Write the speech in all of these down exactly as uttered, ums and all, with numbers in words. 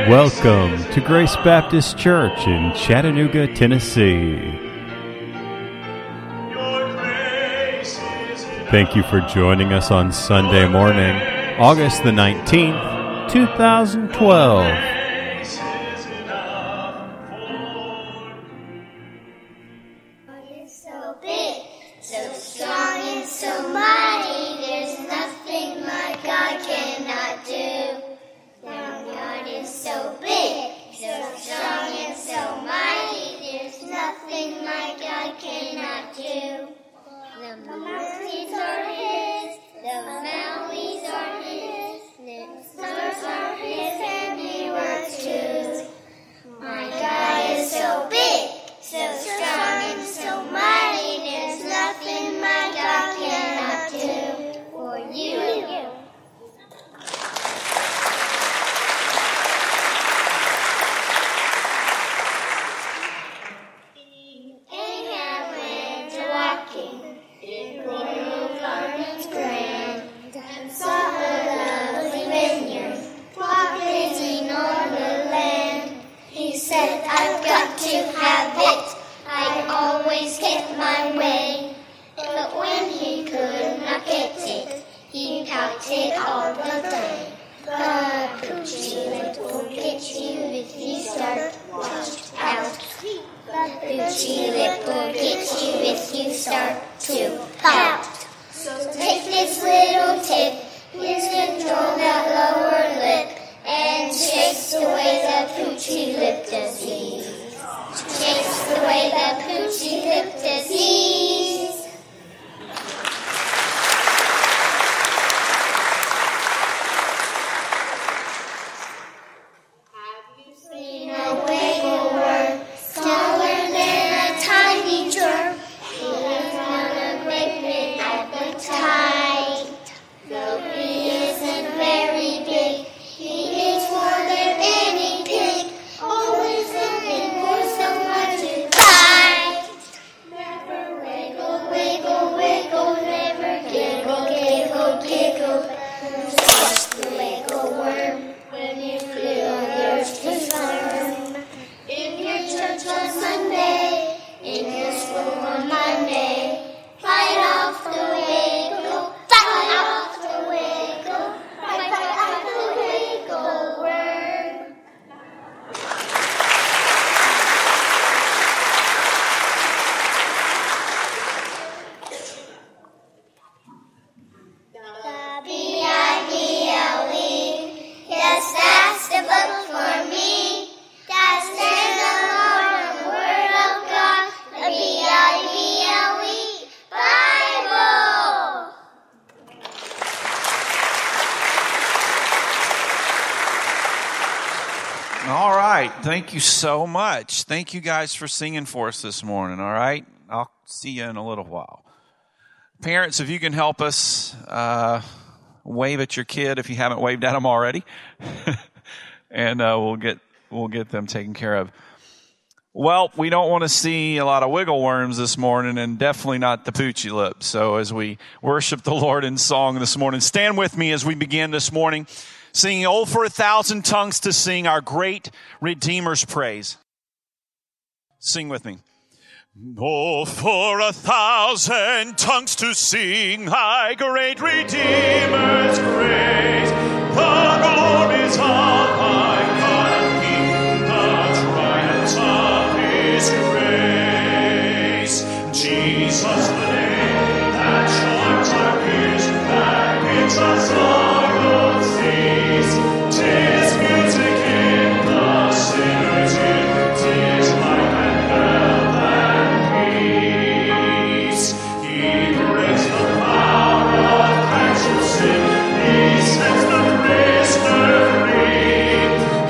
Welcome to Grace Baptist Church in Chattanooga, Tennessee. Thank you for joining us on Sunday morning, August the nineteenth, two thousand twelve. Thank you so much. Thank you guys for singing for us this morning, all right? I'll see you in a little while. Parents, if you can help us uh, wave at your kid if you haven't waved at them already, and uh, we'll get we'll get them taken care of. Well, we don't want to see a lot of wiggle worms this morning, and definitely not the poochy lips. So as we worship the Lord in song this morning, stand with me as we begin this morning, singing "Oh, for a Thousand Tongues to Sing Our Great Redeemer's Praise." Sing with me. Oh, for a thousand tongues to sing thy great Redeemer's praise, the glories of thy God and King, the triumphs of his grace. Jesus, the name that charms our fears, that gives us sorrow's cease. 'Tis music in the sinner's ear, 'tis life and health and peace. He breaks the power of passion sin, he sets the prisoner free.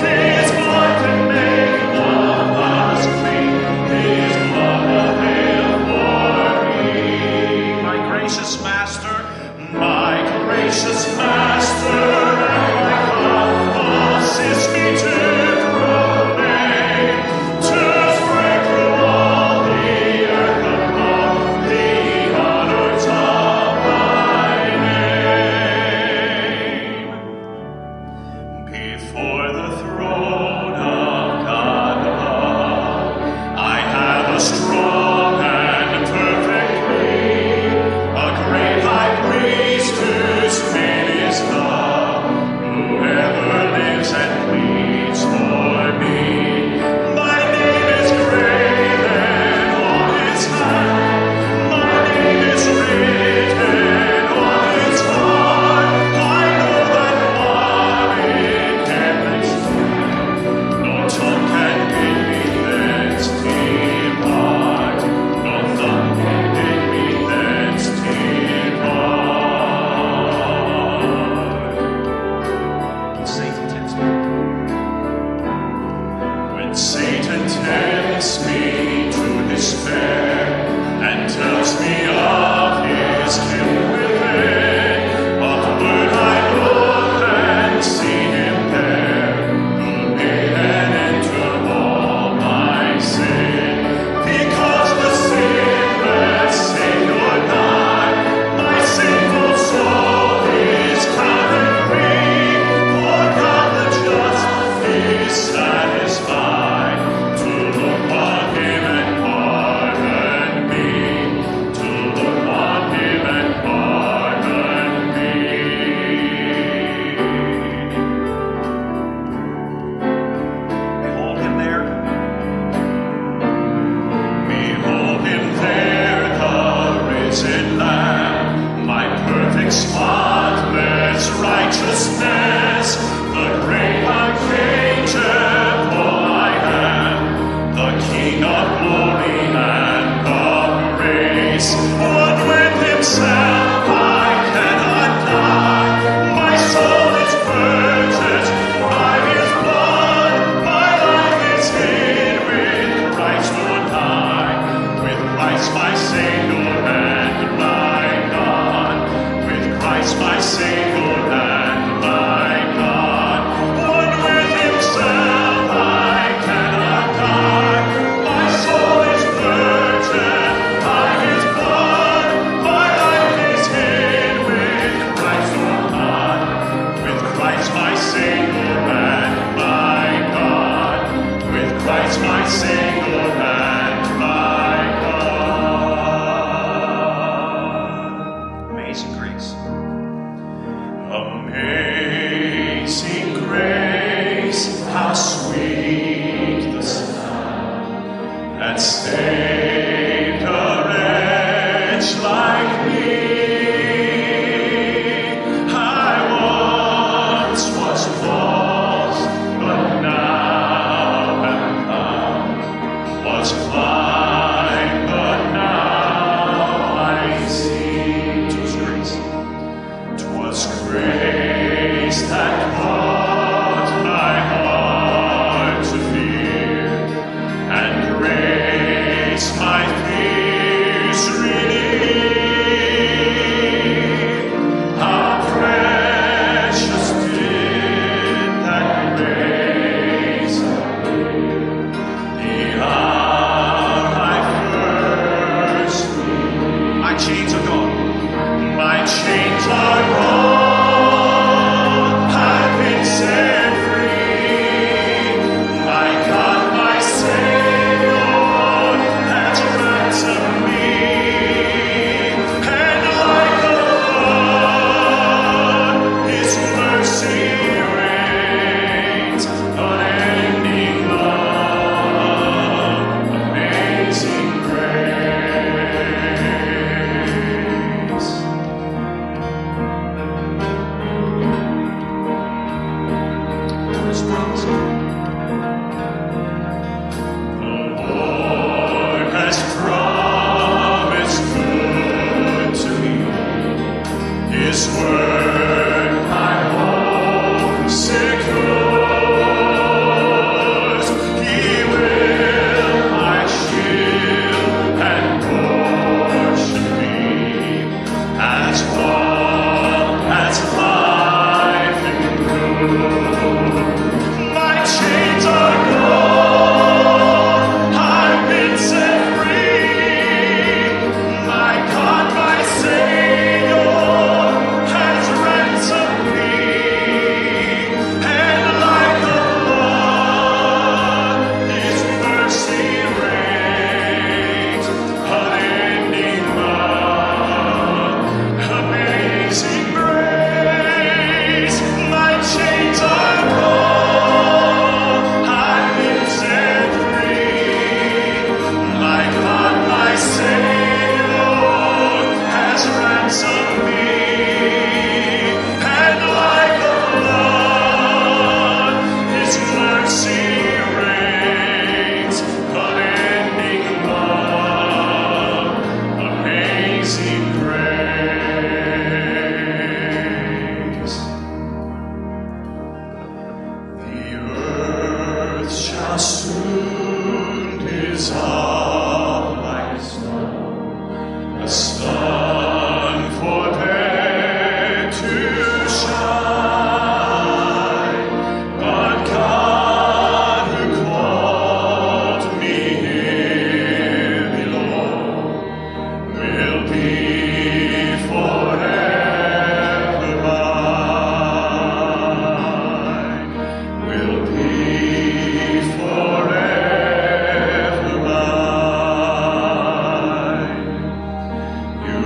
You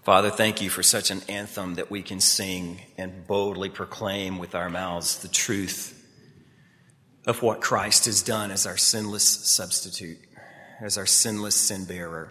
Father, thank you for such an anthem that we can sing and boldly proclaim with our mouths the truth of what Christ has done as our sinless substitute, as our sinless sin bearer.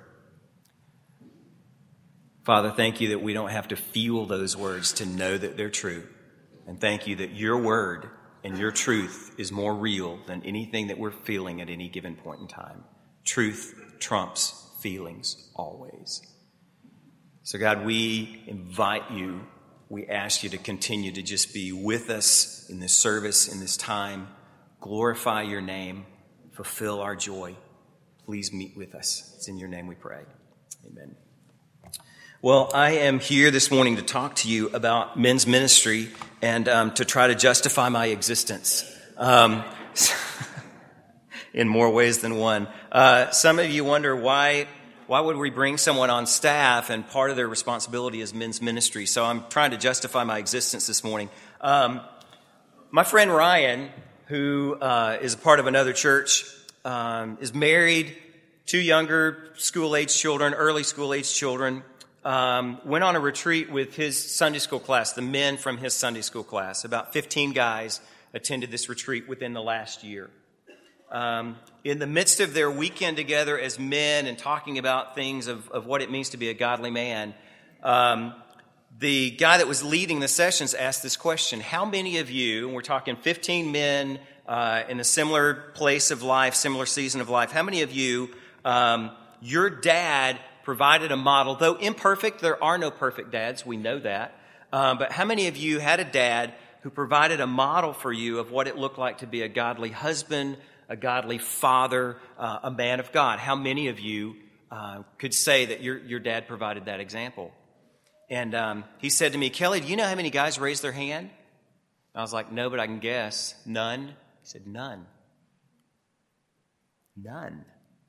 Father, thank you that we don't have to feel those words to know that they're true. And thank you that your word and your truth is more real than anything that we're feeling at any given point in time. Truth trumps feelings always. So God, we invite you, we ask you to continue to just be with us in this service, in this time. Glorify your name, fulfill our joy. Please meet with us. It's in your name we pray. Amen. Well, I am here this morning to talk to you about men's ministry and um, to try to justify my existence um, in more ways than one. Uh, some of you wonder why why would we bring someone on staff and part of their responsibility is men's ministry. So I'm trying to justify my existence this morning. Um, my friend Ryan, who uh, is a part of another church, um, is married, two younger school-age children, early school-age children. Um, went on a retreat with his Sunday school class, the men from his Sunday school class. About fifteen guys attended this retreat within the last year. Um, in the midst of their weekend together as men and talking about things of, of what it means to be a godly man, um, the guy that was leading the sessions asked this question: how many of you, and we're talking fifteen men uh, in a similar place of life, similar season of life, how many of you, um, your dad provided a model, though imperfect, there are no perfect dads, we know that. Um, but how many of you had a dad who provided a model for you of what it looked like to be a godly husband, a godly father, uh, a man of God? How many of you uh, could say that your, your dad provided that example? And um, he said to me, Kelly, do you know how many guys raised their hand? I was like, no, but I can guess. None? He said, none. None.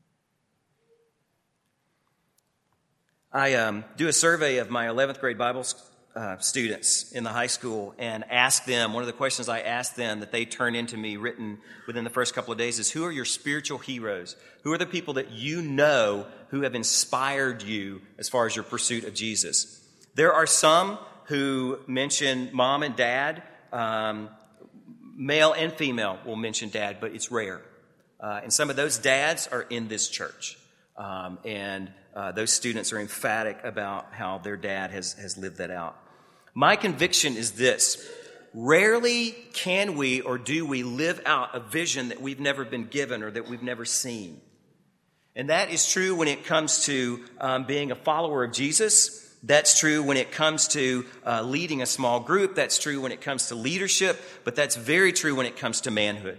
I um, do a survey of my eleventh grade Bible uh, students in the high school and ask them, one of the questions I ask them that they turn into me written within the first couple of days is, who are your spiritual heroes? Who are the people that you know who have inspired you as far as your pursuit of Jesus? There are some who mention mom and dad. Um, male and female will mention dad, but it's rare. Uh, and some of those dads are in this church. Um, and uh, those students are emphatic about how their dad has, has lived that out. My conviction is this: rarely can we or do we live out a vision that we've never been given or that we've never seen. And that is true when it comes to um, being a follower of Jesus. That's true when it comes to uh, leading a small group. That's true when it comes to leadership. But that's very true when it comes to manhood.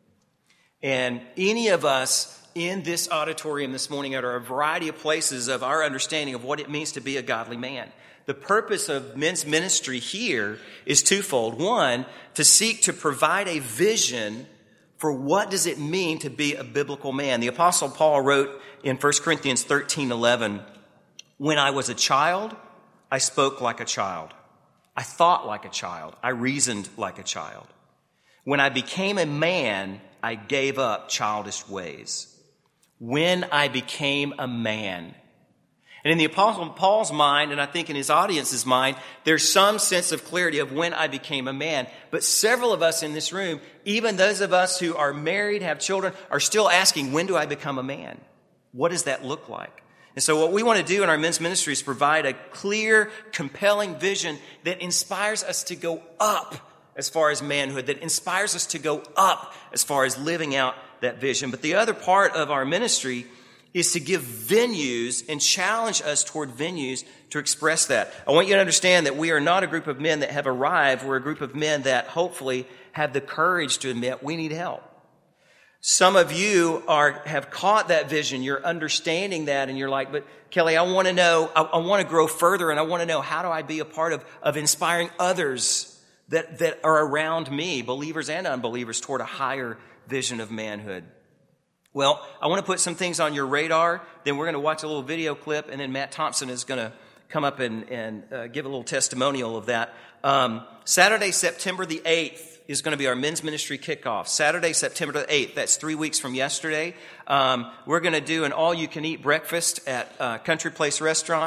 And any of us in this auditorium this morning are a variety of places of our understanding of what it means to be a godly man. The purpose of men's ministry here is twofold. One, to seek to provide a vision for what does it mean to be a biblical man. The Apostle Paul wrote in First Corinthians thirteen eleven, when I was a child, I spoke like a child. I thought like a child. I reasoned like a child. When I became a man, I gave up childish ways. When I became a man. And in the Apostle Paul's mind, and I think in his audience's mind, there's some sense of clarity of when I became a man. But several of us in this room, even those of us who are married, have children, are still asking, when do I become a man? What does that look like? And so what we want to do in our men's ministry is provide a clear, compelling vision that inspires us to go up as far as manhood, that inspires us to go up as far as living out that vision. But the other part of our ministry is to give venues and challenge us toward venues to express that. I want you to understand that we are not a group of men that have arrived. We're a group of men that hopefully have the courage to admit we need help. Some of you are have caught that vision. You're understanding that, and you're like, but Kelly, I want to know, I, I want to grow further, and I want to know, how do I be a part of, of inspiring others that, that are around me, believers and unbelievers, toward a higher vision of manhood? Well, I want to put some things on your radar. Then we're going to watch a little video clip, and then Matt Thompson is going to come up and, and uh, give a little testimonial of that. Um, Saturday, September the eighth is going to be our men's ministry kickoff. Saturday, September the eighth. That's three weeks from yesterday. Um, we're going to do an all-you-can-eat breakfast at uh, Country Place Restaurant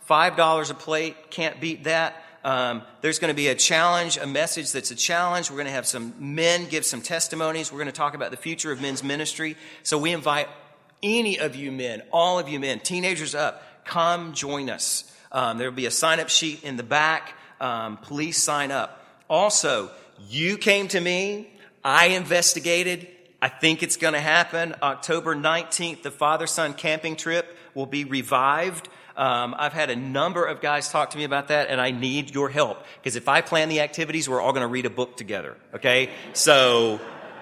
five dollars a plate. Can't beat that. Um, there's going to be a challenge, a message that's a challenge. We're going to have some men give some testimonies. We're going to talk about the future of men's ministry. So we invite any of you men, all of you men, teenagers up, come join us. Um, there will be a sign-up sheet in the back. Um, please sign up. Also, you came to me. I investigated. I think it's going to happen. October nineteenth, the father-son camping trip will be revived. Um, I've had a number of guys talk to me about that, and I need your help. Because if I plan the activities, we're all going to read a book together. Okay? So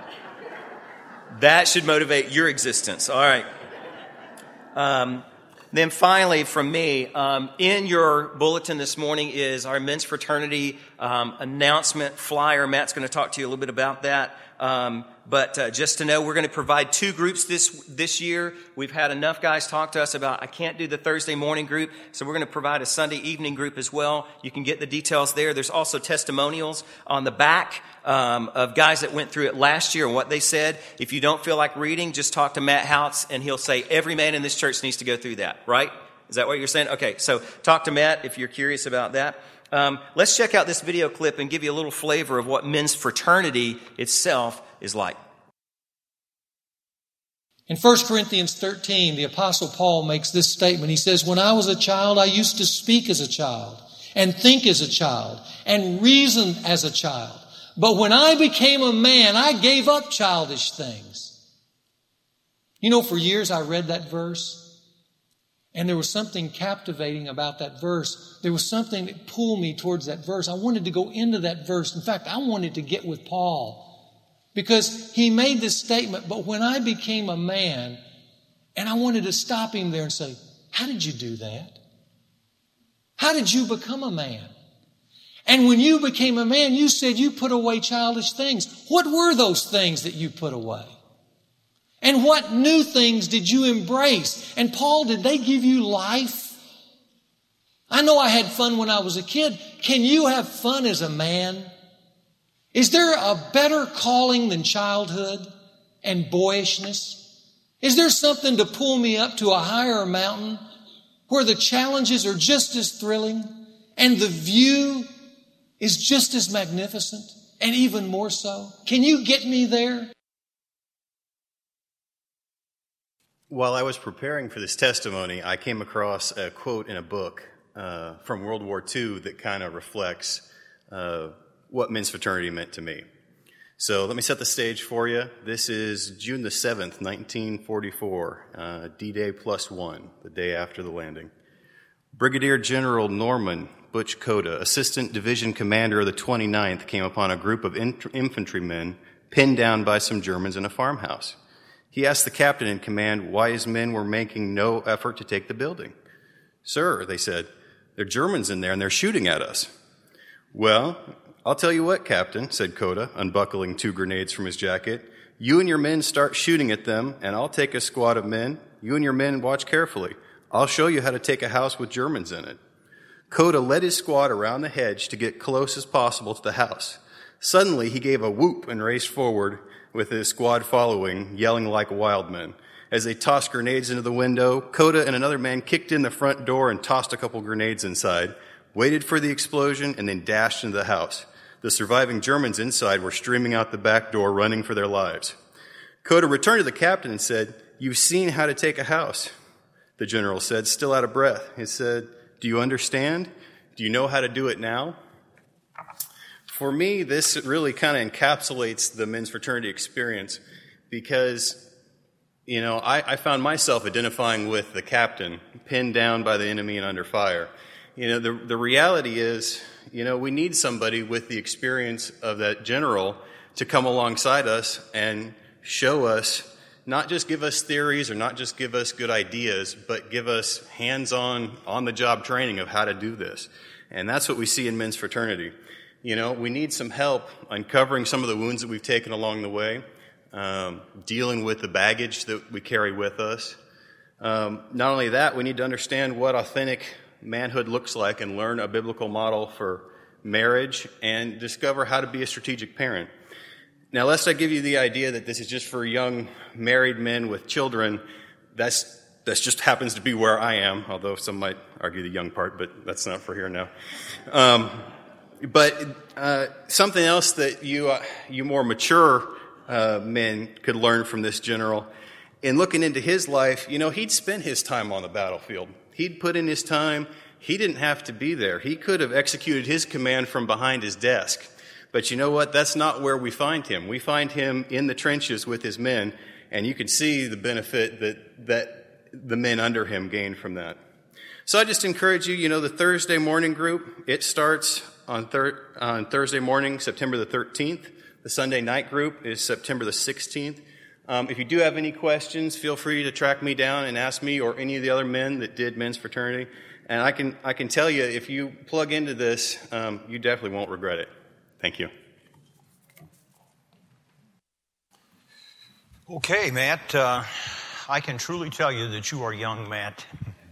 that should motivate your existence. All right. Um, then finally, from me, um, in your bulletin this morning is our men's fraternity um, announcement flyer. Matt's going to talk to you a little bit about that. Um, but uh, just to know, we're going to provide two groups this this year. We've had enough guys talk to us about, I can't do the Thursday morning group, so we're going to provide a Sunday evening group as well. You can get the details there. There's also testimonials on the back um, of guys that went through it last year and what they said. If you don't feel like reading, just talk to Matt Houts, and he'll say every man in this church needs to go through that, right? Is that what you're saying? Okay, so talk to Matt if you're curious about that. Um, let's check out this video clip and give you a little flavor of what men's fraternity itself is like. In First Corinthians thirteen, the Apostle Paul makes this statement. He says, when I was a child, I used to speak as a child and think as a child and reason as a child. But when I became a man, I gave up childish things. You know, for years I read that verse. And there was something captivating about that verse. There was something that pulled me towards that verse. I wanted to go into that verse. In fact, I wanted to get with Paul because he made this statement, but when I became a man, and I wanted to stop him there and say, how did you do that? How did you become a man? And when you became a man, you said you put away childish things. What were those things that you put away? And what new things did you embrace? And Paul, did they give you life? I know I had fun when I was a kid. Can you have fun as a man? Is there a better calling than childhood and boyishness? Is there something to pull me up to a higher mountain where the challenges are just as thrilling and the view is just as magnificent and even more so? Can you get me there? While I was preparing for this testimony, I came across a quote in a book uh, from World War Two that kind of reflects uh, what men's fraternity meant to me. So let me set the stage for you. This is June the seventh, nineteen forty-four, uh, D-Day plus one, the day after the landing. Brigadier General Norman Butch Cota, Assistant Division Commander of the twenty-ninth, came upon a group of in- infantrymen pinned down by some Germans in a farmhouse. He asked the captain in command why his men were making no effort to take the building. Sir, they said, there are Germans in there and they're shooting at us. Well, I'll tell you what, Captain, said Cota, unbuckling two grenades from his jacket. You and your men start shooting at them, and I'll take a squad of men. You and your men watch carefully. I'll show you how to take a house with Germans in it. Cota led his squad around the hedge to get close as possible to the house. Suddenly, he gave a whoop and raced forward, with his squad following, yelling like wild men. As they tossed grenades into the window, Cota and another man kicked in the front door and tossed a couple grenades inside, waited for the explosion, and then dashed into the house. The surviving Germans inside were streaming out the back door, running for their lives. Cota returned to the captain and said, you've seen how to take a house. The general said, still out of breath. He said, do you understand? Do you know how to do it now? For me, this really kind of encapsulates the men's fraternity experience because, you know, I, I found myself identifying with the captain, pinned down by the enemy and under fire. You know, the, the reality is, you know, we need somebody with the experience of that general to come alongside us and show us, not just give us theories or not just give us good ideas, but give us hands-on, on-the-job training of how to do this. And that's what we see in men's fraternity. You know, we need some help uncovering some of the wounds that we've taken along the way, um, dealing with the baggage that we carry with us. Um, not only that, we need to understand what authentic manhood looks like and learn a biblical model for marriage and discover how to be a strategic parent. Now, lest I give you the idea that this is just for young married men with children, that's That just happens to be where I am, although some might argue the young part, but that's not for here now. Um, but uh, something else that you uh, you more mature uh, men could learn from this general, in looking into his life, you know, he'd spent his time on the battlefield. He'd put in his time. He didn't have to be there. He could have executed his command from behind his desk. But you know what? That's not where we find him. We find him in the trenches with his men, and you can see the benefit that that the men under him gained from that. So I just encourage you, you know, the Thursday morning group, it starts on, thir- on Thursday morning, September the thirteenth. The Sunday night group is September the sixteenth. Um, if you do have any questions, feel free to track me down and ask me or any of the other men that did men's fraternity. And I can I can tell you, if you plug into this, um, you definitely won't regret it. Thank you. Okay, Matt. Uh, I can truly tell you that you are young, Matt.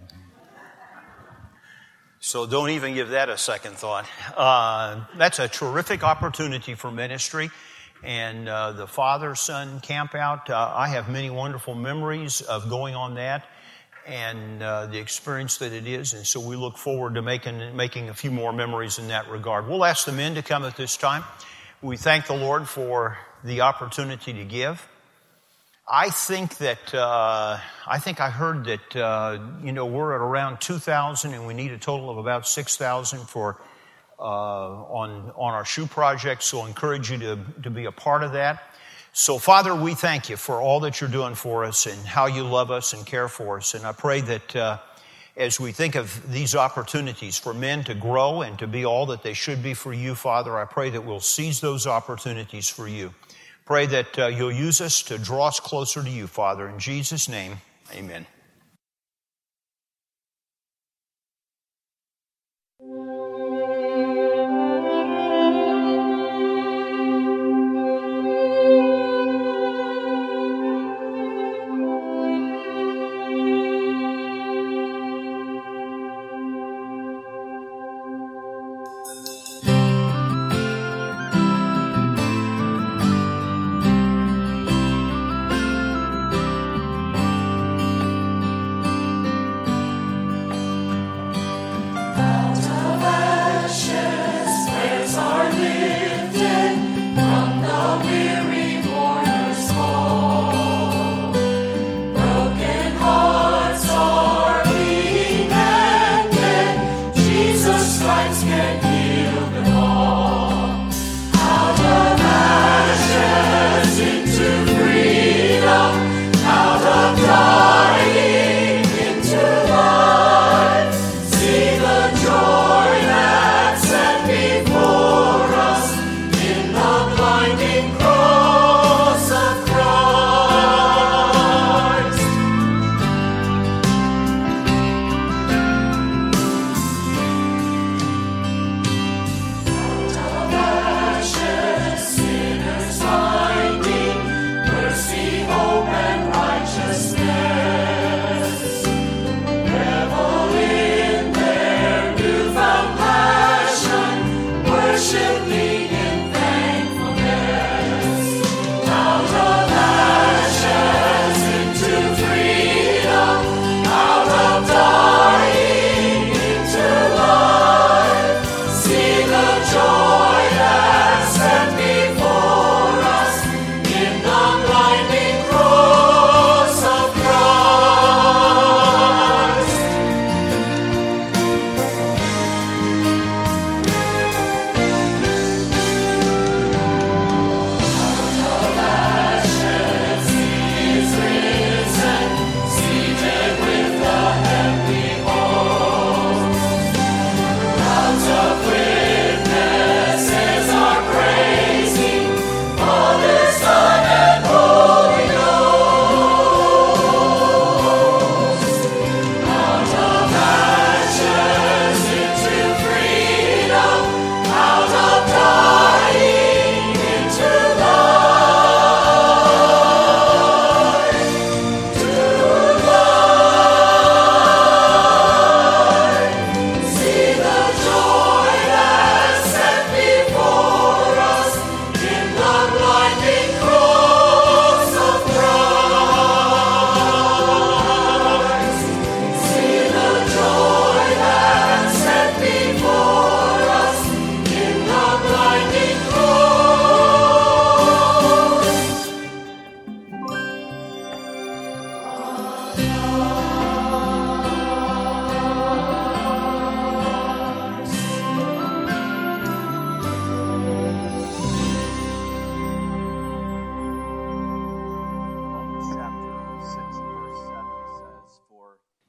So don't even give that a second thought. Uh, that's a terrific opportunity for ministry. And uh, the father-son camp out, uh, I have many wonderful memories of going on that and uh, the experience that it is. And so we look forward to making making a few more memories in that regard. We'll ask the men to come at this time. We thank the Lord for the opportunity to give. I think that, uh, I think I heard that, uh, you know, we're at around two thousand and we need a total of about six thousand for, uh, on, on our shoe project. So I encourage you to, to be a part of that. So Father, we thank you for all that you're doing for us and how you love us and care for us. And I pray that, uh, as we think of these opportunities for men to grow and to be all that they should be for you, Father, I pray that we'll seize those opportunities for you. Pray that uh, you'll use us to draw us closer to you, Father. In Jesus' name, amen.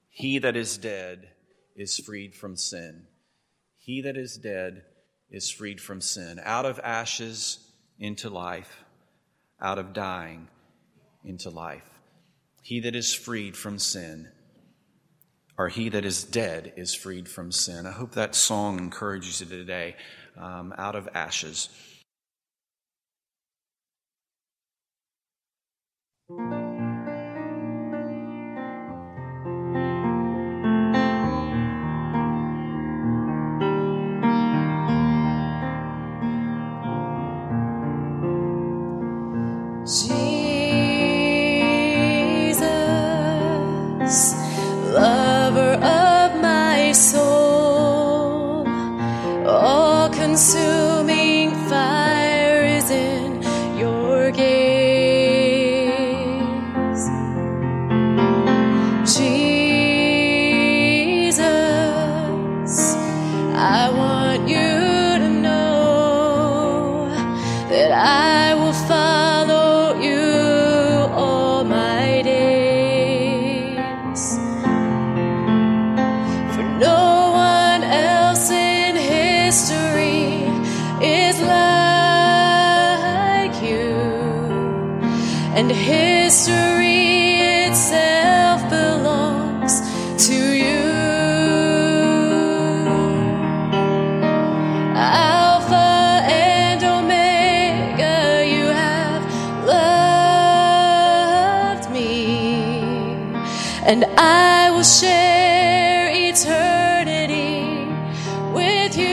He that is dead is freed from sin. He that is dead is freed from sin. Out of ashes into life, out of dying into life. He that is freed from sin, or he that is dead is freed from sin. I hope that song encourages you today. Um, out of ashes. Jesus, lover of my soul, all-consuming fire is in your gaze. Jesus, I want you to know that I will follow you all my days. For no one else in history is like you, and history itself belongs to you. Alpha and Omega, you have loved me, and I will share eternity with you.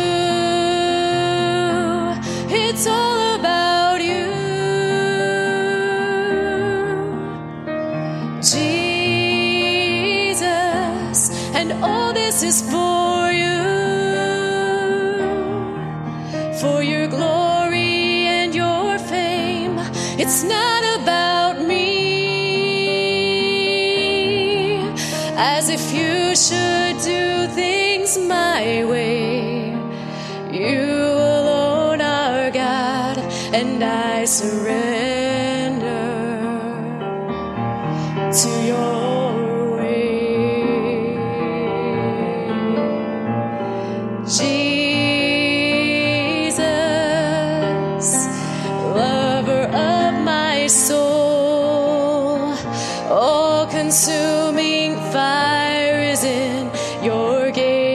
It's all about you, Jesus, and all this is for you, for your glory and your fame. It's not about me, as if you should do things my way. You alone are God, and I surrender to your way. Jesus, lover of my soul, all-consuming fire is in your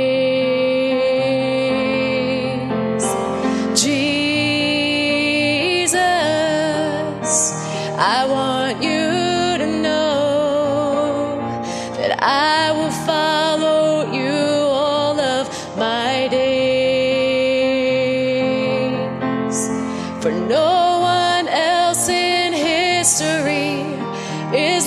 gaze. Jesus, I want you to know that I will follow you all of my days. For no one else in history is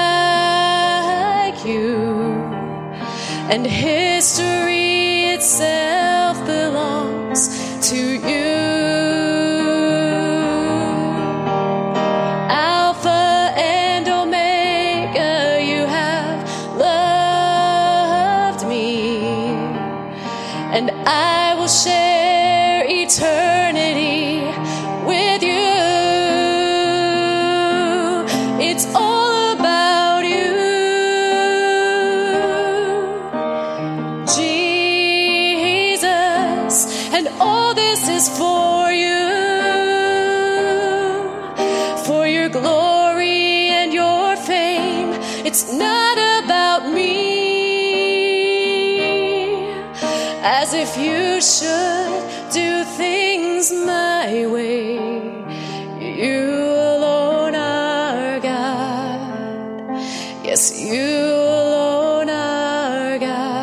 like you, and history itself belongs to you. Alpha and Omega, you have loved me, and I will share eternity with you. It's all about you, Jesus, and all this is for you, for your glory and your fame. It's not about me, as if you should do things my way. You alone are God. Yes, you alone are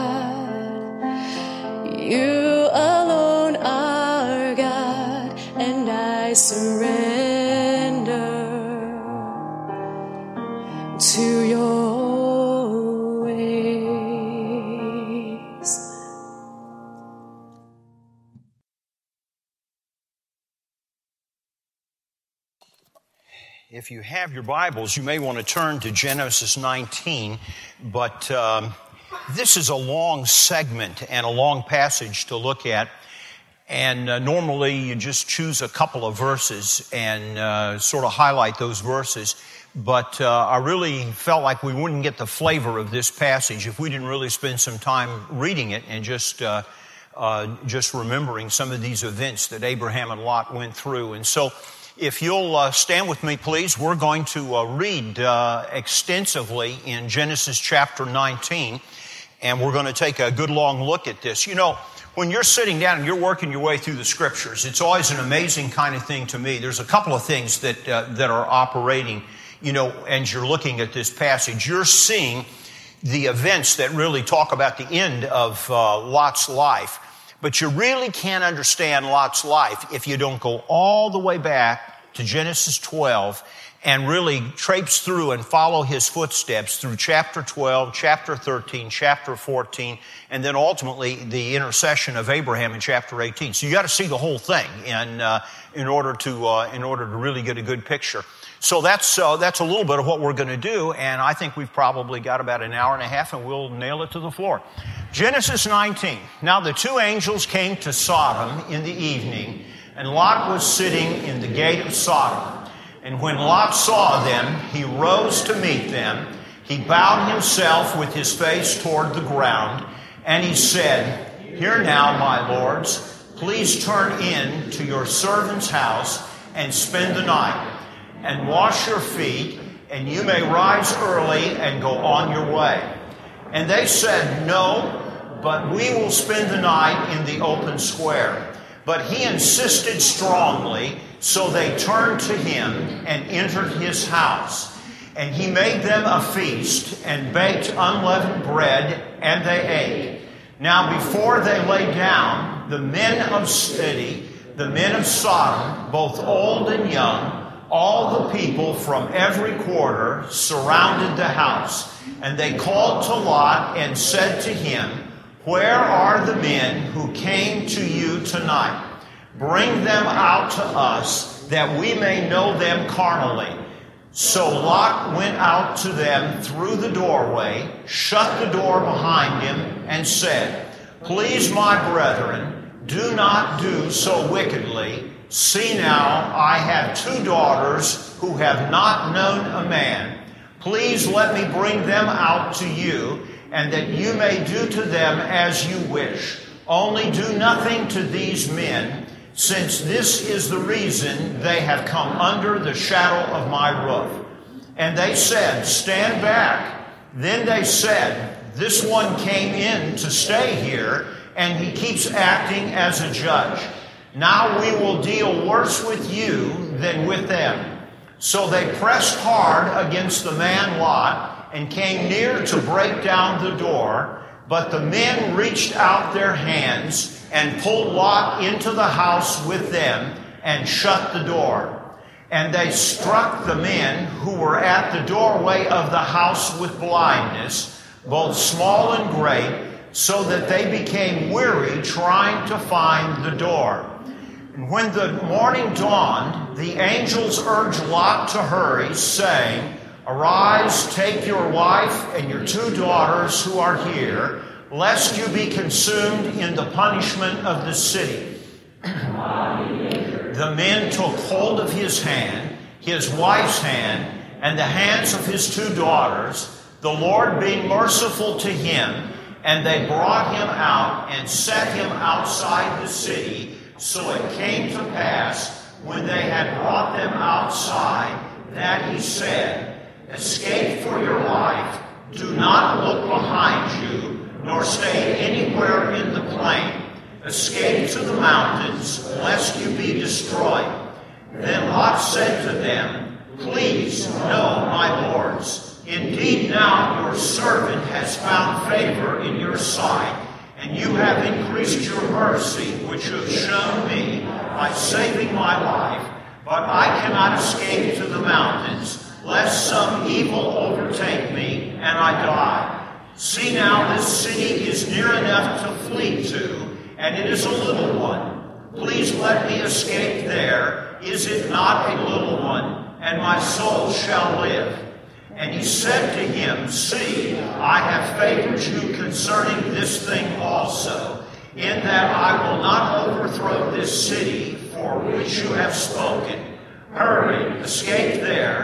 God. You alone are God, and I surrender to your ways. If you have your Bibles, you may want to turn to Genesis nineteen, but um, this is a long segment and a long passage to look at. And uh, normally you just choose a couple of verses and uh, sort of highlight those verses. But uh, I really felt like we wouldn't get the flavor of this passage if we didn't really spend some time reading it and just uh, uh, just remembering some of these events that Abraham and Lot went through. And so if you'll uh, stand with me, please, we're going to uh, read uh, extensively in Genesis chapter nineteen, and we're going to take a good long look at this. You know, when you're sitting down and you're working your way through the Scriptures, it's always an amazing kind of thing to me. There's a couple of things that uh, that are operating, you know, as you're looking at this passage. You're seeing the events that really talk about the end of uh, Lot's life. But you really can't understand Lot's life if you don't go all the way back to Genesis twelve and really traipse through and follow his footsteps through chapter twelve, chapter thirteen, chapter fourteen, and then ultimately the intercession of Abraham in chapter eighteen. So you got to see the whole thing in uh, in order to uh, in order to really get a good picture. So that's uh, that's a little bit of what we're going to do, and I think we've probably got about an hour and a half, and we'll nail it to the floor. Genesis nineteen. Now the two angels came to Sodom in the evening, and Lot was sitting in the gate of Sodom. And when Lot saw them, he rose to meet them. He bowed himself with his face toward the ground, and he said, "Hear now, my lords, please turn in to your servant's house and spend the night, and wash your feet, and you may rise early and go on your way." And they said, "No, but we will spend the night in the open square." But he insisted strongly, so they turned to him and entered his house. And he made them a feast and baked unleavened bread, and they ate. Now before they lay down, the men of city, the men of Sodom, both old and young, all the people from every quarter surrounded the house. And they called to Lot and said to him, "Where are the men who came to you tonight? Bring them out to us, that we may know them carnally." So Lot went out to them through the doorway, shut the door behind him, and said, "Please, my brethren, do not do so wickedly. See now, I have two daughters who have not known a man. Please let me bring them out to you, and that you may do to them as you wish. Only do nothing to these men, since this is the reason they have come under the shadow of my roof." And they said, "Stand back." Then they said, "This one came in to stay here, and he keeps acting as a judge. Now we will deal worse with you than with them." So they pressed hard against the man Lot and came near to break down the door. But the men reached out their hands and pulled Lot into the house with them and shut the door. And they struck the men who were at the doorway of the house with blindness, both small and great, so that they became weary trying to find the door. And when the morning dawned, the angels urged Lot to hurry, saying, "Arise, take your wife and your two daughters who are here, lest you be consumed in the punishment of the city." The men took hold of his hand, his wife's hand, and the hands of his two daughters, the Lord being merciful to him, and they brought him out and set him outside the city. So it came to pass, when they had brought them outside, that he said, "Escape for your life. Do not look behind you, nor stay anywhere in the plain. Escape to the mountains, lest you be destroyed." Then Lot said to them, "Please, no, my lords. Indeed, now your servant has found favor in your sight, and you have increased your mercy, which you have shown me by saving my life. But I cannot escape to the mountains, lest some evil overtake me and I die. See now, this city is near enough to flee to, and it is a little one. Please let me escape there. Is it not a little one? And my soul shall live." And he said to him, "See, I have favored you concerning this thing also, in that I will not overthrow this city for which you have spoken. Hurry, escape there,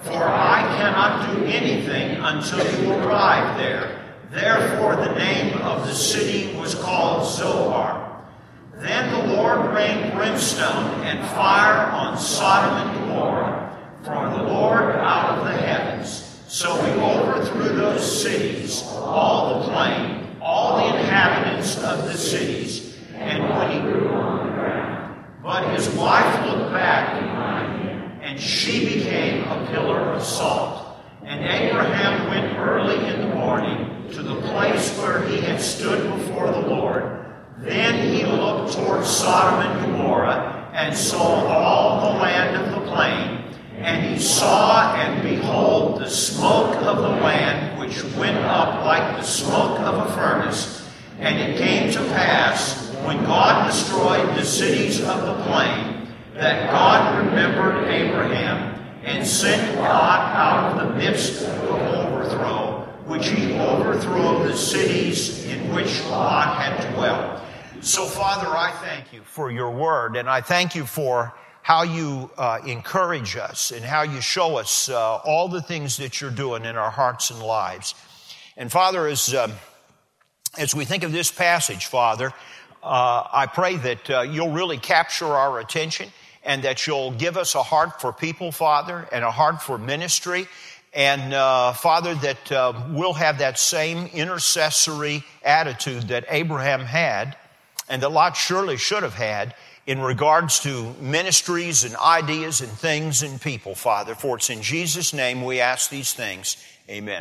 for I cannot do anything until you arrive there. Therefore the name of the city was called Zoar. Then the Lord rained brimstone and fire on Sodom and Gomorrah from the Lord out of the heavens. So he overthrew those cities, all the plain, all the inhabitants of the cities, and when he grew on the ground. But his wife looked back behind him, and she became a pillar of salt. And Abraham went early in the morning to the place where he had stood before the Lord. Then he looked toward Sodom and Gomorrah, and saw all the land of the plain. And he saw, and behold, the smoke of the land, which went up like the smoke of a furnace. And it came to pass, when God destroyed the cities of the plain, that God remembered Abraham, and sent God out of the midst of the overthrow, which he overthrew the cities in which Lot had dwelt. So, Father, I thank you for your word, and I thank you for how you uh, encourage us and how you show us uh, all the things that you're doing in our hearts and lives. And Father, as, uh, as we think of this passage, Father, uh, I pray that uh, you'll really capture our attention and that you'll give us a heart for people, Father, and a heart for ministry. And uh, Father, that uh, we'll have that same intercessory attitude that Abraham had and that Lot surely should have had in regards to ministries and ideas and things and people, Father. For it's in Jesus' name we ask these things. Amen.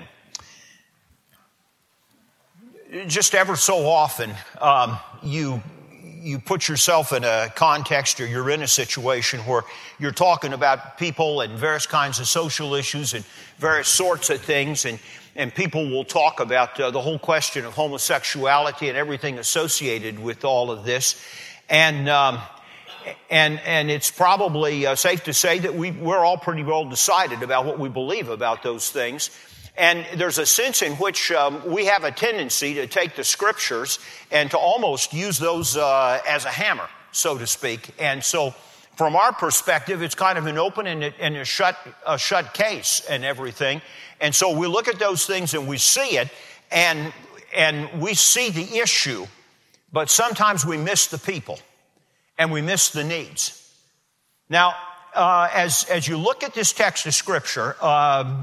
Just ever so often, um, you you put yourself in a context or you're in a situation where you're talking about people and various kinds of social issues and various sorts of things, and, and people will talk about uh, the whole question of homosexuality and everything associated with all of this. And um, And and it's probably uh, safe to say that we, we're all pretty well decided about what we believe about those things. And there's a sense in which um, we have a tendency to take the scriptures and to almost use those uh, as a hammer, so to speak. And so from our perspective, it's kind of an open and a, and a shut a shut case and everything. And so we look at those things and we see it, and and we see the issue, but sometimes we miss the people. And we miss the needs. Now, uh, as as you look at this text of Scripture, uh,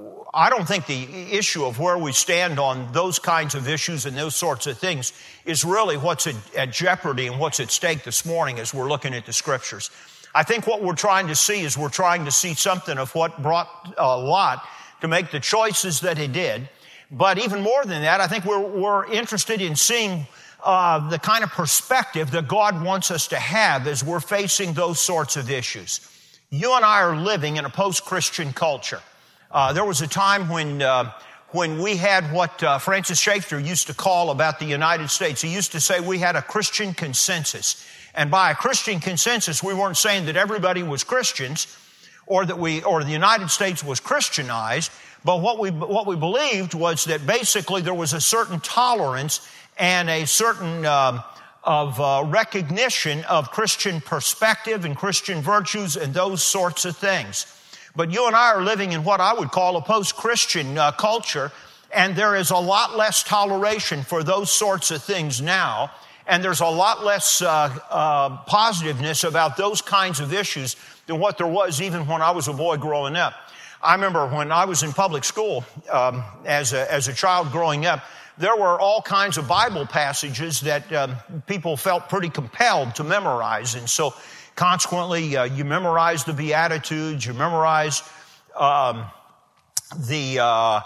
I don't think the issue of where we stand on those kinds of issues and those sorts of things is really what's at, at jeopardy and what's at stake this morning as we're looking at the Scriptures. I think what we're trying to see is we're trying to see something of what brought uh, Lot to make the choices that he did. But even more than that, I think we're, we're interested in seeing Uh, the kind of perspective that God wants us to have as we're facing those sorts of issues. You and I are living in a post-Christian culture. Uh, there was a time when uh, when we had what uh, Francis Schaeffer used to call about the United States. He used to say we had a Christian consensus. And by a Christian consensus, we weren't saying that everybody was Christians or that we or the United States was Christianized, but what we what we believed was that basically there was a certain tolerance and a certain um, of uh, recognition of Christian perspective and Christian virtues and those sorts of things. But you and I are living in what I would call a post-Christian uh, culture, and there is a lot less toleration for those sorts of things now, and there's a lot less uh, uh, positiveness about those kinds of issues than what there was even when I was a boy growing up. I remember when I was in public school um, as a, as a child growing up, there were all kinds of Bible passages that um, people felt pretty compelled to memorize. And so consequently, uh, you memorize the Beatitudes, you memorize um, the, uh,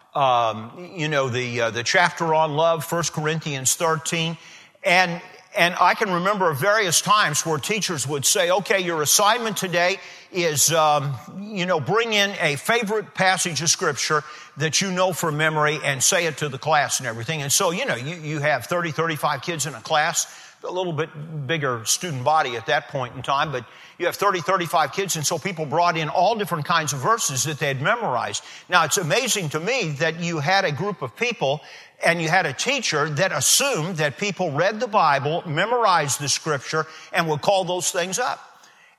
um, you know, the uh, the chapter on love, First Corinthians thirteen. And And I can remember various times where teachers would say, okay, your assignment today is, um, you know, bring in a favorite passage of Scripture that you know from memory and say it to the class and everything. And so, you know, you, you have thirty, thirty-five kids in a class, a little bit bigger student body at that point in time, but you have thirty, thirty-five kids, and so people brought in all different kinds of verses that they had memorized. Now, it's amazing to me that you had a group of people and you had a teacher that assumed that people read the Bible, memorized the Scripture, and would call those things up.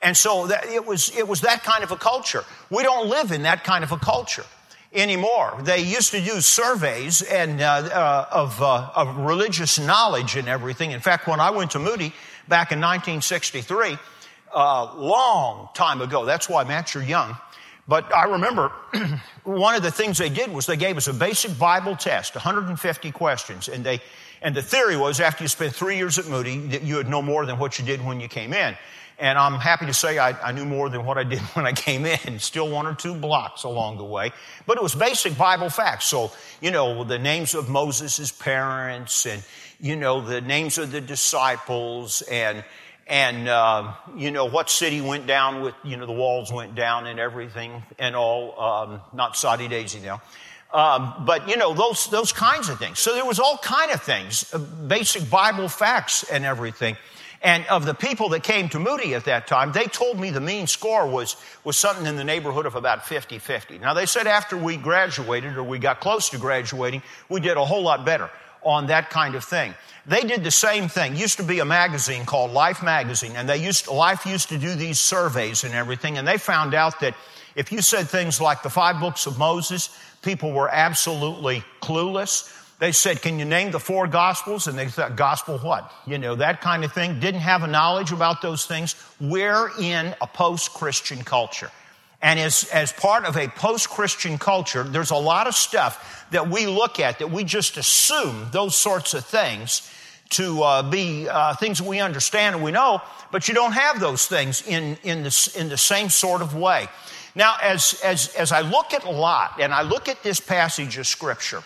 And so that, it was it was that kind of a culture. We don't live in that kind of a culture anymore. They used to do surveys and uh, uh, of, uh, of religious knowledge and everything. In fact, when I went to Moody back in nineteen sixty-three, a uh, long time ago, that's why, Matt, you're young, but I remember one of the things they did was they gave us a basic Bible test, one hundred fifty questions, and they and the theory was after you spent three years at Moody that you would know more than what you did when you came in. And I'm happy to say I, I knew more than what I did when I came in, still one or two blocks along the way. But it was basic Bible facts. So, you know, the names of Moses' parents and, you know, the names of the disciples and, and uh, you know, what city went down with, you know, the walls went down and everything and all, um, not Saudi Daisy now. Um, but, you know, those those kinds of things. So there was all kind of things, uh, basic Bible facts and everything. And of the people that came to Moody at that time, they told me the mean score was, was something in the neighborhood of about fifty-fifty. Now, they said after we graduated or we got close to graduating, we did a whole lot better on that kind of thing. They did the same thing. Used to be a magazine called Life Magazine, and they used Life used to do these surveys and everything, and they found out that if you said things like the five books of Moses, people were absolutely clueless. They said, can you name the four Gospels? And they thought, gospel what? You know, that kind of thing. Didn't have a knowledge about those things. We're in a post-Christian culture. And as, as part of a post-Christian culture, there's a lot of stuff that we look at that we just assume those sorts of things to uh, be uh, things that we understand and we know, but you don't have those things in, in, the, in the same sort of way. Now, as, as, as I look at Lot and I look at this passage of Scripture,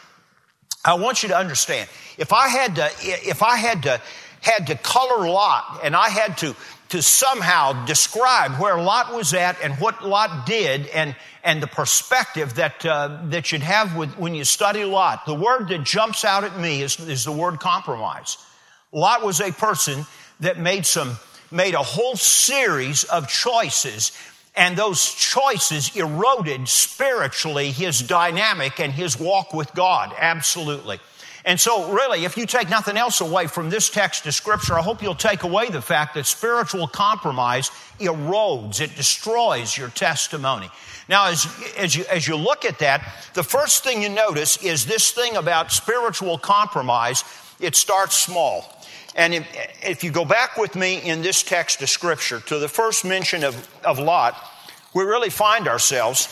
I want you to understand, if I had to, if I had to, had to color Lot and I had to, to somehow describe where Lot was at and what Lot did and, and the perspective that, uh, that you'd have with, when you study Lot, the word that jumps out at me is, is the word compromise. Lot was a person that made some, made a whole series of choices, and those choices eroded spiritually his dynamic and his walk with God. Absolutely. And so really, if you take nothing else away from this text of Scripture, I hope you'll take away the fact that spiritual compromise erodes. It destroys your testimony. Now, as, as, you, as you look at that, the first thing you notice is this thing about spiritual compromise. It starts small. And if, if you go back with me in this text of Scripture to the first mention of, of Lot, we really find ourselves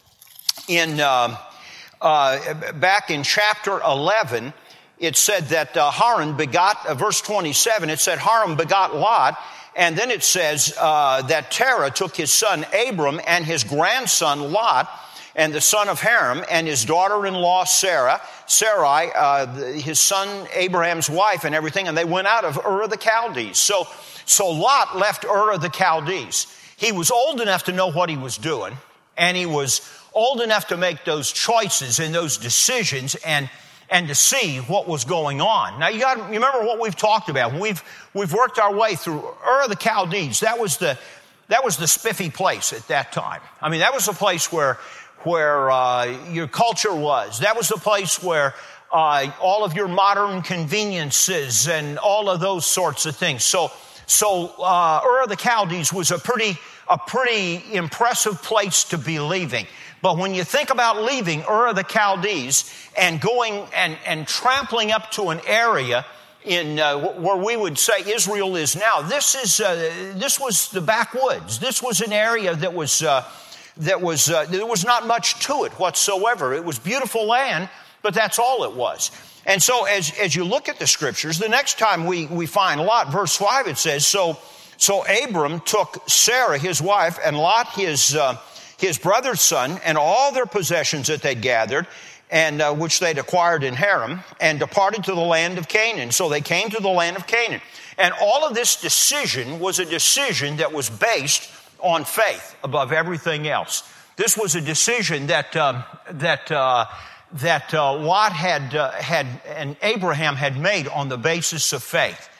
in uh, uh, back in chapter eleven. It said that uh, Haran begot, uh, verse twenty-seven, it said Haran begot Lot, and then it says uh, that Terah took his son Abram and his grandson Lot, and the son of Haran, and his daughter-in-law Sarah, Sarai, uh, his son Abraham's wife and everything, and they went out of Ur of the Chaldees. So, so Lot left Ur of the Chaldees. He was old enough to know what he was doing, and he was old enough to make those choices and those decisions and, and to see what was going on. Now, you got to remember what we've talked about. We've, we've worked our way through Ur of the Chaldees. That was the, that was the spiffy place at that time. I mean, that was the place where where uh, your culture was. That was the place where uh, all of your modern conveniences and all of those sorts of things. So, so uh, Ur of the Chaldees was a pretty, a pretty impressive place to be leaving. But when you think about leaving Ur of the Chaldees and going and, and trampling up to an area in uh, where we would say Israel is now, this is uh, this was the backwoods. This was an area that was. Uh, That was, uh, there was not much to it whatsoever. It was beautiful land, but that's all it was. And so as, as you look at the Scriptures, the next time we, we find Lot, verse five, it says, So, so Abram took Sarah, his wife, and Lot, his, uh, his brother's son, and all their possessions that they'd gathered, and uh, which they'd acquired in Haran, and departed to the land of Canaan. So they came to the land of Canaan. And all of this decision was a decision that was based on faith above everything else. This was a decision that um, that uh, that uh, Lot had uh, had and Abraham had made on the basis of faith.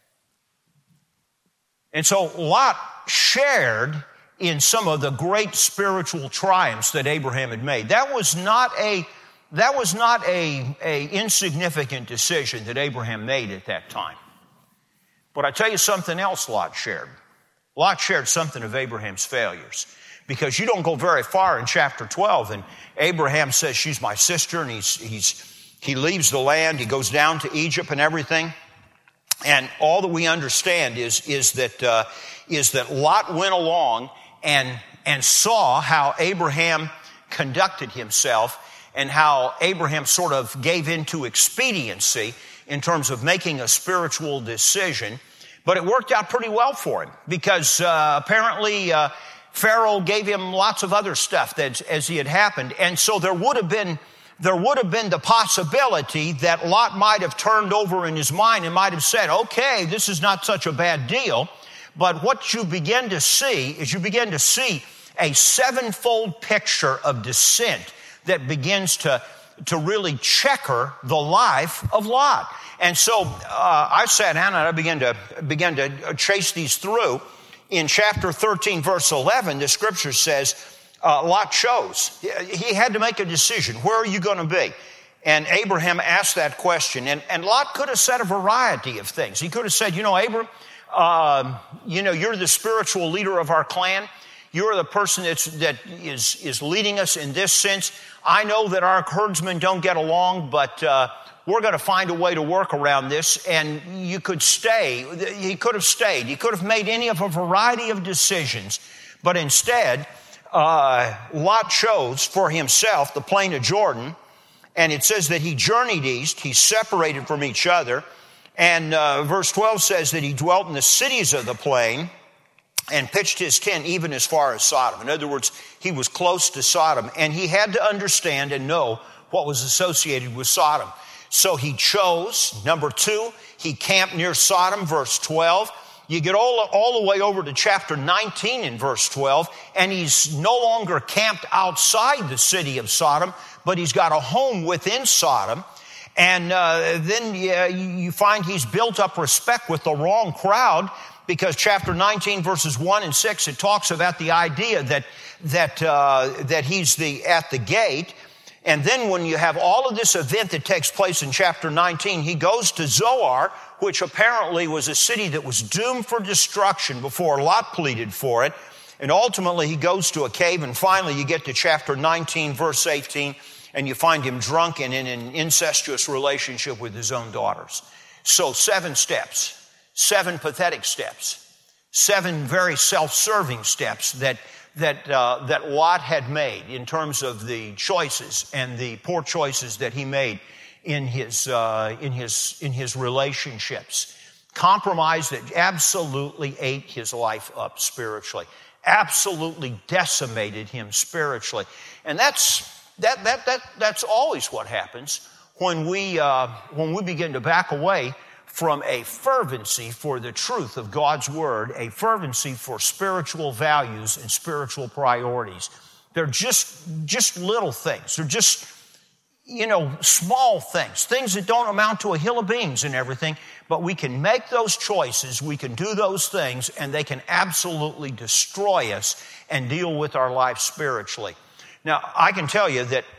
And so Lot shared in some of the great spiritual triumphs that Abraham had made. That was not a that was not a, a insignificant decision that Abraham made at that time. But I tell you something else Lot shared. Lot shared something of Abraham's failures, because you don't go very far in chapter twelve, and Abraham says, she's my sister, and he's, he's, he leaves the land, he goes down to Egypt and everything. And all that we understand is, is that, uh, is that Lot went along and, and saw how Abraham conducted himself, and how Abraham sort of gave into expediency in terms of making a spiritual decision. But it worked out pretty well for him, because uh, apparently uh, Pharaoh gave him lots of other stuff that, as he had happened. And so there would have been there would have been the possibility that Lot might have turned over in his mind and might have said, okay, this is not such a bad deal. But what you begin to see is you begin to see a sevenfold picture of descent that begins to, to really checker the life of Lot. And so uh, I sat down and I began to, began to chase these through. In chapter thirteen, verse eleven, the scripture says, uh, Lot chose. He had to make a decision. Where are you going to be? And Abraham asked that question. And, and Lot could have said a variety of things. He could have said, you know, Abraham, uh, you know, you're the spiritual leader of our clan. You're the person that's, that is, is leading us in this sense. I know that our herdsmen don't get along, but uh, we're going to find a way to work around this. And you could stay. He could have stayed. He could have made any of a variety of decisions. But instead, uh, Lot chose for himself the plain of Jordan. And it says that he journeyed east. He separated from each other. And uh, verse twelve says that he dwelt in the cities of the plain and pitched his tent even as far as Sodom. In other words, he was close to Sodom, and he had to understand and know what was associated with Sodom. So he chose. Number two, he camped near Sodom, verse twelve. You get all, all the way over to chapter nineteen in verse twelve, and he's no longer camped outside the city of Sodom, but he's got a home within Sodom. And uh, then yeah, you find he's built up respect with the wrong crowd, because chapter nineteen, verses one and six, it talks about the idea that that uh, that he's the at the gate. And then when you have all of this event that takes place in chapter nineteen, he goes to Zoar, which apparently was a city that was doomed for destruction before Lot pleaded for it. And ultimately he goes to a cave, and finally you get to chapter nineteen, verse eighteen, and you find him drunk and in an incestuous relationship with his own daughters. So seven steps. Seven pathetic steps, seven very self-serving steps that that uh, that Lot had made in terms of the choices and the poor choices that he made in his uh, in his in his relationships. Compromise that absolutely ate his life up spiritually, absolutely decimated him spiritually, and that's that that that that's always what happens when we uh, when we begin to back away from a fervency for the truth of God's Word, a fervency for spiritual values and spiritual priorities. They're just, just little things. They're just, you know, small things, things that don't amount to a hill of beans and everything, but we can make those choices, we can do those things, and they can absolutely destroy us and deal with our life spiritually. Now, I can tell you that,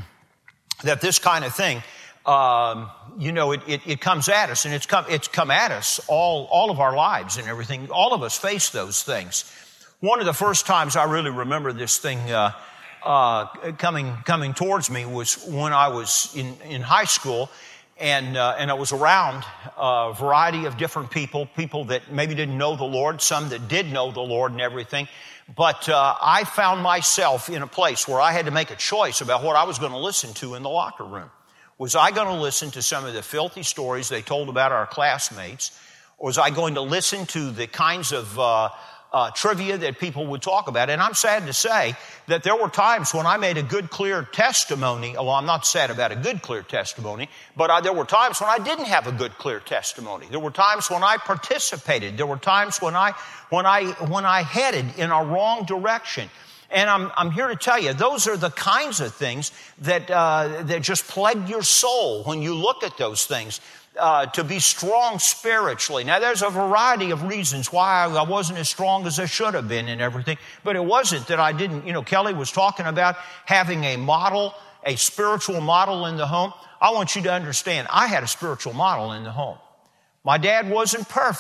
that this kind of thing, Um, you know, it, it, it comes at us, and it's come, it's come at us all, all of our lives and everything. All of us face those things. One of the first times I really remember this thing, uh, uh, coming, coming towards me was when I was in, in high school, and, uh, and I was around a variety of different people, people that maybe didn't know the Lord, some that did know the Lord and everything. But, uh, I found myself in a place where I had to make a choice about what I was going to listen to in the locker room. Was I going to listen to some of the filthy stories they told about our classmates? Or was I going to listen to the kinds of uh, uh, trivia that people would talk about? And I'm sad to say that there were times when I made a good, clear testimony. Well, I'm not sad about a good, clear testimony, but I, there were times when I didn't have a good, clear testimony. There were times when I participated. There were times when I, when I, when I headed in a wrong direction. And I'm, I'm here to tell you, those are the kinds of things that, uh, that just plague your soul when you look at those things, uh, to be strong spiritually. Now, there's a variety of reasons why I wasn't as strong as I should have been and everything, but it wasn't that I didn't, you know, Kelly was talking about having a model, a spiritual model in the home. I want you to understand, I had a spiritual model in the home. My dad wasn't perfect,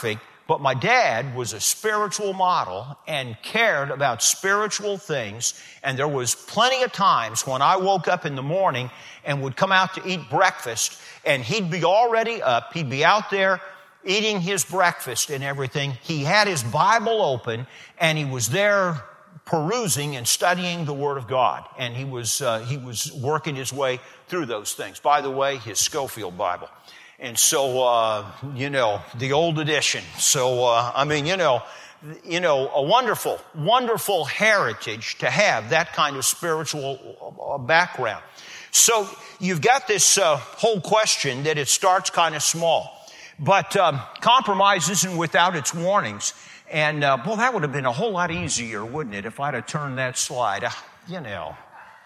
but my dad was a spiritual model and cared about spiritual things. And there was plenty of times when I woke up in the morning and would come out to eat breakfast, and he'd be already up. He'd be out there eating his breakfast and everything. He had his Bible open, and he was there perusing and studying the Word of God. And he was, uh, he was working his way through those things. By the way, his Schofield Bible. And so, uh, you know, the old edition. So, uh, I mean, you know, you know, a wonderful, wonderful heritage to have that kind of spiritual background. So you've got this uh, whole question that it starts kind of small. But um, compromise isn't without its warnings. And, uh, well, that would have been a whole lot easier, wouldn't it, if I'd have turned that slide? Uh, you know,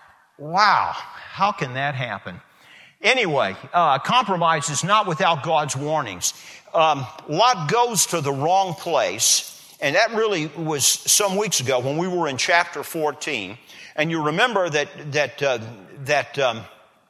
wow, how can that happen? Anyway, uh, compromise is not without God's warnings. Um, Lot goes to the wrong place, and that really was some weeks ago when we were in chapter fourteen. And you remember that that uh, that um,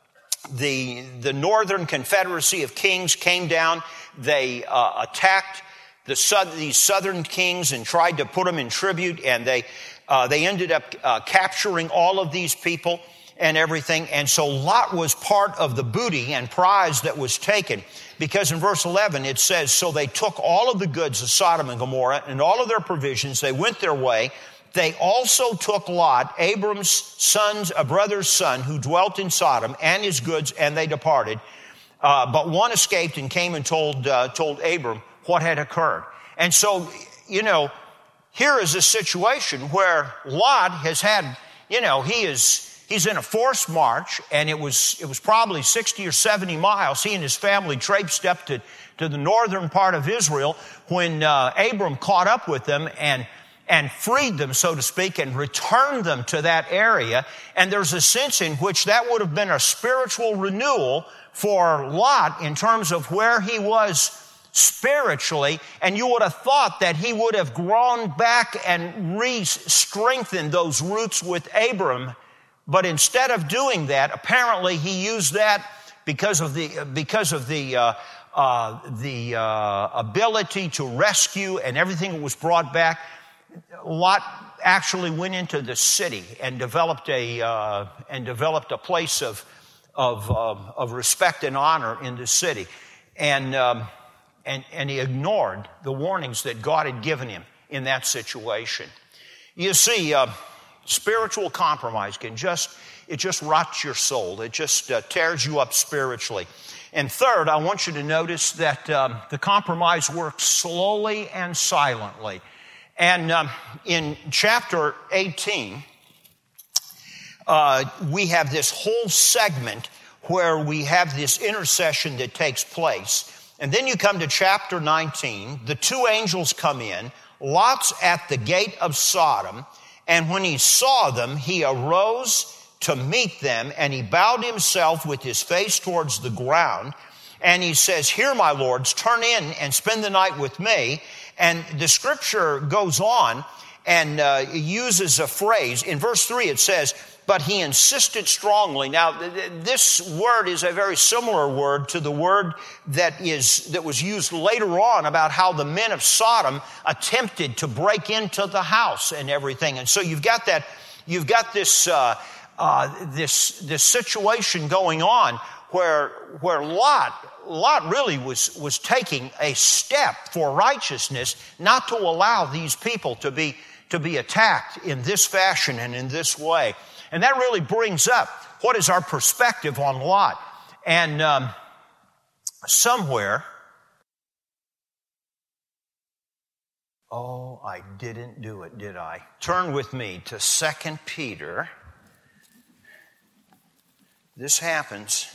the the Northern Confederacy of Kings came down. They uh, attacked the these Southern kings and tried to put them in tribute, and they uh, they ended up uh, capturing all of these people and everything. And so Lot was part of the booty and prize that was taken, because in verse eleven it says, so they took all of the goods of Sodom and Gomorrah and all of their provisions. They went their way. They also took Lot, Abram's son's, a brother's son, who dwelt in Sodom, and his goods, and they departed. Uh, but one escaped and came and told uh, told Abram what had occurred. And so, you know, here is a situation where Lot has had, you know, he is he's in a forced march, and it was it was probably sixty or seventy miles. He and his family traipsed up to, to the northern part of Israel when uh, Abram caught up with them and and freed them, so to speak, and returned them to that area. And there's a sense in which that would have been a spiritual renewal for Lot in terms of where he was spiritually, and you would have thought that he would have grown back and re-strengthened those roots with Abram. But instead of doing that, apparently he used that because of the because of the uh, uh, the uh, ability to rescue and everything that was brought back. Lot actually went into the city and developed a uh, and developed a place of of um, of respect and honor in the city, and um, and and he ignored the warnings that God had given him in that situation. You see, uh, spiritual compromise can just it just rots your soul. It just uh, tears you up spiritually. And third, I want you to notice that um, the compromise works slowly and silently. And um, in chapter eighteen, uh, we have this whole segment where we have this intercession that takes place. And then you come to chapter nineteen. The two angels come in. Lot's at the gate of Sodom. And when he saw them, he arose to meet them, and he bowed himself with his face towards the ground. And he says, here, my lords, turn in and spend the night with me. And the scripture goes on and uh, uses a phrase. In verse three it says, but he insisted strongly. Now, th- th- this word is a very similar word to the word that is that was used later on about how the men of Sodom attempted to break into the house and everything. And so you've got that, you've got this uh, uh, this this situation going on where where Lot. Lot really was, was taking a step for righteousness, not to allow these people to be, to be attacked in this fashion and in this way. And that really brings up what is our perspective on Lot. And um, somewhere, oh, I didn't do it, did I? Turn with me to Second Peter. This happens.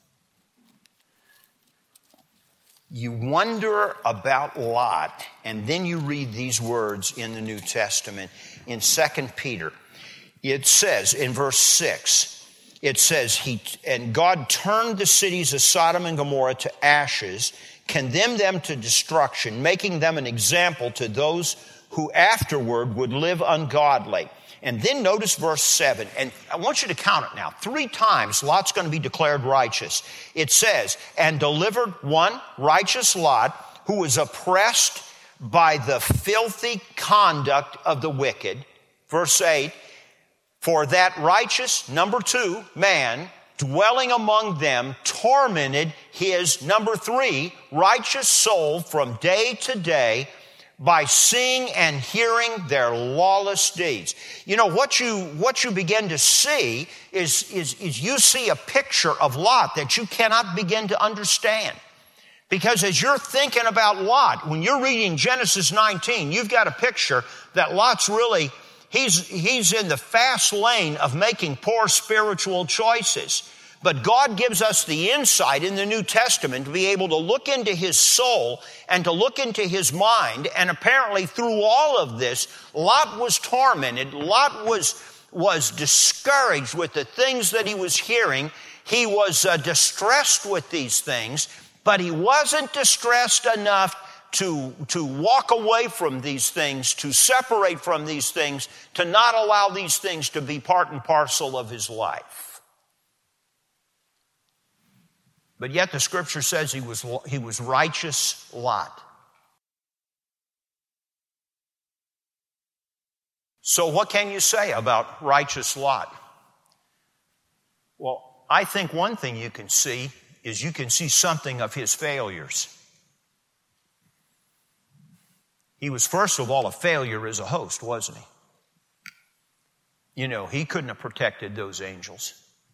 You wonder about Lot, and then you read these words in the New Testament in Second Peter. It says in verse six, it says, "He and God turned the cities of Sodom and Gomorrah to ashes, condemned them to destruction, making them an example to those who afterward would live ungodly." And then notice verse seven, and I want you to count it now. Three times Lot's going to be declared righteous. It says, and delivered one righteous Lot, who was oppressed by the filthy conduct of the wicked. Verse eight, for that righteous, number two, man, dwelling among them, tormented his, number three, righteous soul from day to day by seeing and hearing their lawless deeds. You know, what you, what you begin to see is, is, is you see a picture of Lot that you cannot begin to understand. Because as you're thinking about Lot, when you're reading Genesis nineteen, you've got a picture that Lot's really, he's, he's in the fast lane of making poor spiritual choices. But God gives us the insight in the New Testament to be able to look into his soul and to look into his mind. And apparently through all of this, Lot was tormented. Lot was, was discouraged with the things that he was hearing. He was uh, distressed with these things, but he wasn't distressed enough to, to walk away from these things, to separate from these things, to not allow these things to be part and parcel of his life. But yet the Scripture says he was, he was righteous Lot. So what can you say about righteous Lot? Well, I think one thing you can see is you can see something of his failures. He was, first of all, a failure as a host, wasn't he? You know, he couldn't have protected those angels.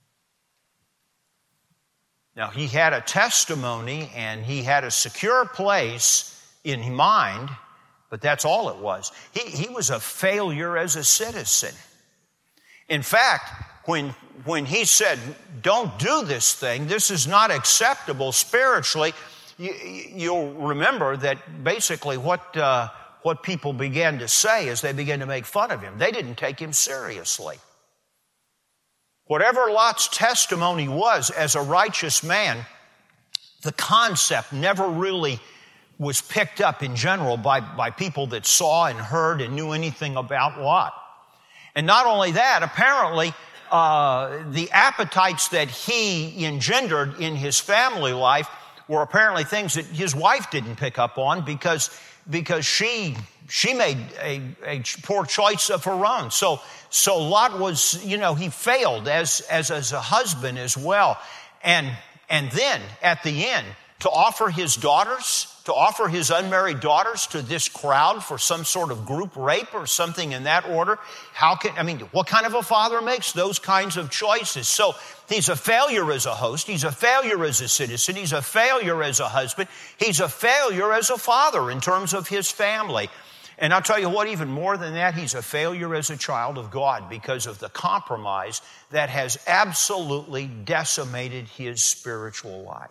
Now, he had a testimony and he had a secure place in mind, but that's all it was. He, he was a failure as a citizen. In fact, when, when he said, don't do this thing, this is not acceptable spiritually, you, you'll remember that basically what, uh, what people began to say as they began to make fun of him. They didn't take him seriously. Whatever Lot's testimony was as a righteous man, the concept never really was picked up in general by, by people that saw and heard and knew anything about Lot. And not only that, apparently, uh, the appetites that he engendered in his family life were apparently things that his wife didn't pick up on because, because she, she made a, a poor choice of her own. So, so Lot was, you know, he failed as, as, as a husband as well. And, and then at the end, to offer his daughters, to offer his unmarried daughters to this crowd for some sort of group rape or something in that order. How can, I mean, what kind of a father makes those kinds of choices? So he's a failure as a host. He's a failure as a citizen. He's a failure as a husband. He's a failure as a father in terms of his family. And I'll tell you what, even more than that, he's a failure as a child of God because of the compromise that has absolutely decimated his spiritual life.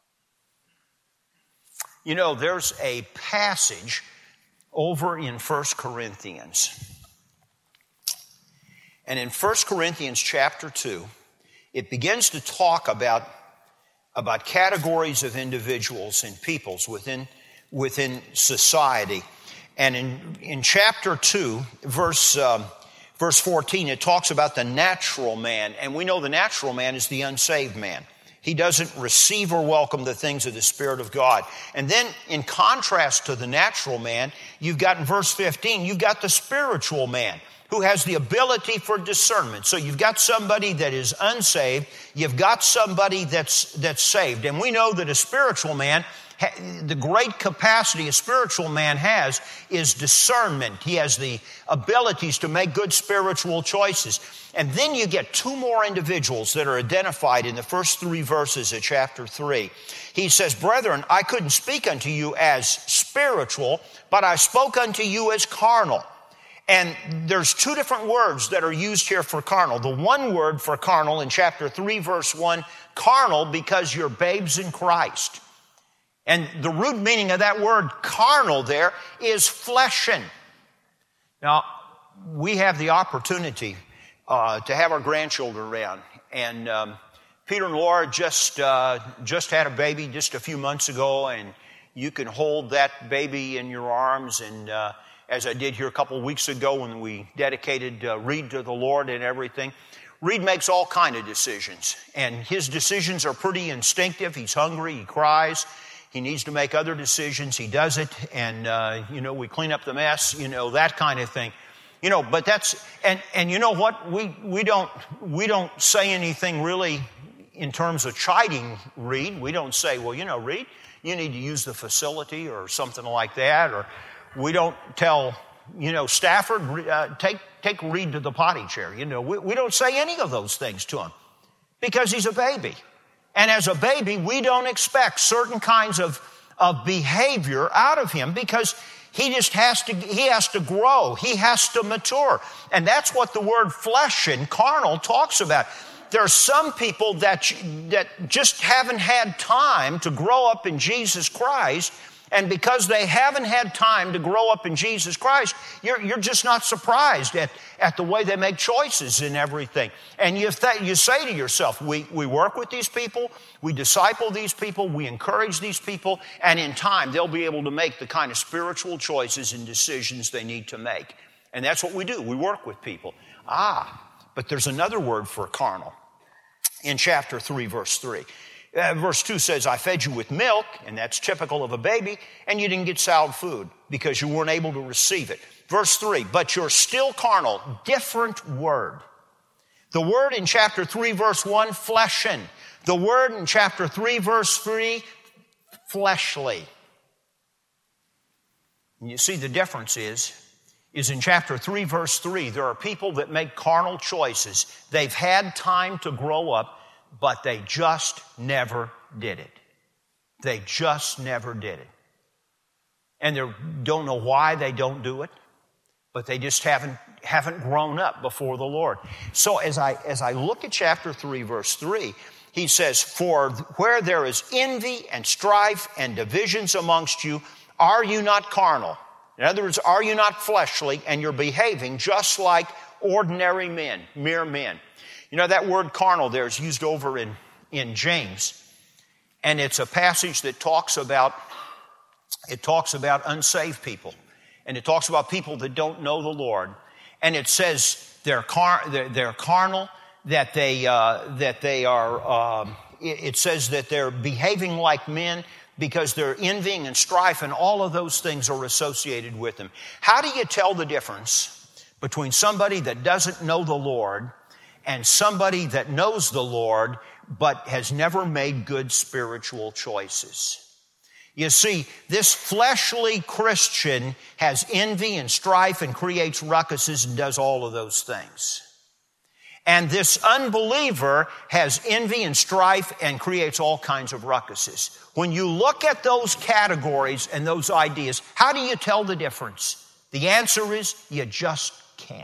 You know, there's a passage over in First Corinthians. And in First Corinthians chapter two, it begins to talk about, about categories of individuals and peoples within, within society. And in, in chapter two, verse, um, verse fourteen, it talks about the natural man. And we know the natural man is the unsaved man. He doesn't receive or welcome the things of the Spirit of God. And then in contrast to the natural man, you've got in verse fifteen, you've got the spiritual man who has the ability for discernment. So you've got somebody that is unsaved. You've got somebody that's, that's saved. And we know that a spiritual man, the great capacity a spiritual man has is discernment. He has the abilities to make good spiritual choices. And then you get two more individuals that are identified in the first three verses of chapter three. He says, brethren, I couldn't speak unto you as spiritual, but I spoke unto you as carnal. And there's two different words that are used here for carnal. The one word for carnal in chapter three, verse one, carnal because you're babes in Christ. And the root meaning of that word carnal there is fleshen. Now, we have the opportunity uh, to have our grandchildren around. And um, Peter and Laura just, uh, just had a baby just a few months ago, and you can hold that baby in your arms. And uh, as I did here a couple of weeks ago when we dedicated uh, Reed to the Lord and everything, Reed makes all kind of decisions. And his decisions are pretty instinctive. He's hungry, he cries. he needs to make other decisions, he does it, and, uh, you know, we clean up the mess, you know, that kind of thing. You know, but that's, and, and you know what? We, we don't, we don't say anything really in terms of chiding Reed. We don't say, well, you know, Reed, you need to use the facility or something like that. Or we don't tell, you know, Stafford, uh, take, take Reed to the potty chair. You know, we, we don't say any of those things to him because he's a baby. And as a baby, we don't expect certain kinds of, of behavior out of him because He just has to, he has to grow. He has to mature. And that's what the word flesh and carnal talks about. There are some people that, that just haven't had time to grow up in Jesus Christ. And because they haven't had time to grow up in Jesus Christ, you're, you're just not surprised at, at the way they make choices and everything. And you, th- you say to yourself, we, we work with these people, we disciple these people, we encourage these people, and in time they'll be able to make the kind of spiritual choices and decisions they need to make. And that's what we do. We work with people. Ah, but there's another word for carnal in chapter three, verse three. Uh, verse two says, I fed you with milk, and that's typical of a baby, and you didn't get solid food because you weren't able to receive it. Verse three, but you're still carnal. Different word. The word in chapter three, verse one, fleshen. The word in chapter three, verse three, fleshly. And you see the difference is, is in chapter three, verse three, there are people that make carnal choices. They've had time to grow up, but they just never did it. They just never did it. And they don't know why they don't do it, but they just haven't, haven't grown up before the Lord. So as I, as I look at chapter three, verse three, he says, for where there is envy and strife and divisions amongst you, are you not carnal? In other words, are you not fleshly, and you're behaving just like ordinary men, mere men? You know, that word carnal there is used over in, in James. And it's a passage that talks about, it talks about unsaved people. And it talks about people that don't know the Lord. And it says they're, car, they're, they're carnal, that they, uh, that they are, um, it, it says that they're behaving like men because they're envying and strife, and all of those things are associated with them. How do you tell the difference between somebody that doesn't know the Lord and somebody that knows the Lord but has never made good spiritual choices? You see, this fleshly Christian has envy and strife and creates ruckuses and does all of those things. And this unbeliever has envy and strife and creates all kinds of ruckuses. When you look at those categories and those ideas, how do you tell the difference? The answer is you just can't.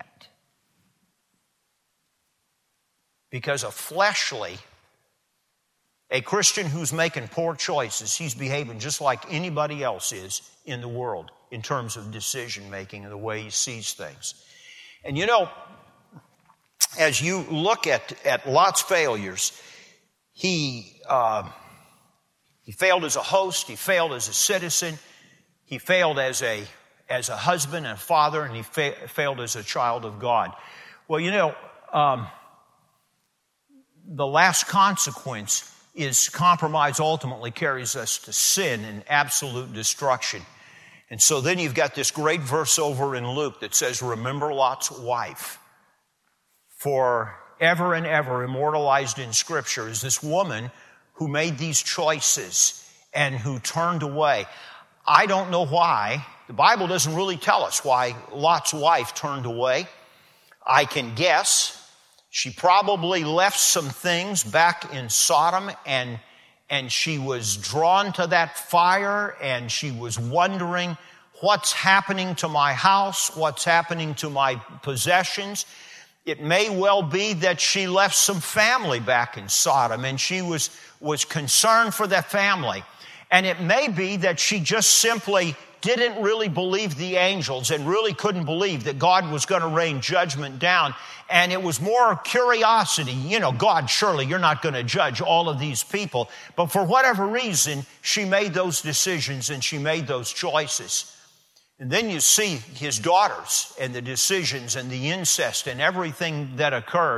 Because a fleshly, a Christian who's making poor choices, he's behaving just like anybody else is in the world in terms of decision making and the way he sees things. And you know, as you look at, at Lot's failures, he, uh, he failed as a host, he failed as a citizen, he failed as a, as a husband and father, and he fa- failed as a child of God. Well, you know, um, the last consequence is compromise ultimately carries us to sin and absolute destruction. And so then you've got this great verse over in Luke that says, remember Lot's wife. Forever and ever immortalized in Scripture is this woman who made these choices and who turned away. I don't know why. The Bible doesn't really tell us why Lot's wife turned away. I can guess. She probably left some things back in Sodom, and, and she was drawn to that fire, and she was wondering, what's happening to my house? What's happening to my possessions? It may well be that she left some family back in Sodom, and she was, was concerned for that family. And it may be that she just simply didn't really believe the angels and really couldn't believe that God was going to rain judgment down. And it was more curiosity. You know, God, surely you're not going to judge all of these people. But for whatever reason, she made those decisions and she made those choices. And then you see his daughters and the decisions and the incest and everything that occurred.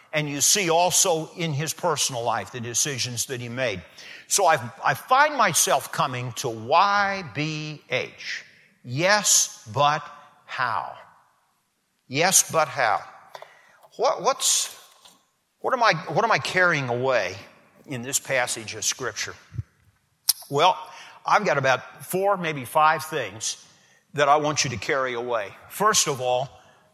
and you see also in his personal life the decisions that he made. So I, I find myself coming to Y B H. Yes, but how? Yes, but how? What, what's, what am I, what am I carrying away in this passage of Scripture? Well, I've got about four, maybe five things that I want you to carry away. First of all,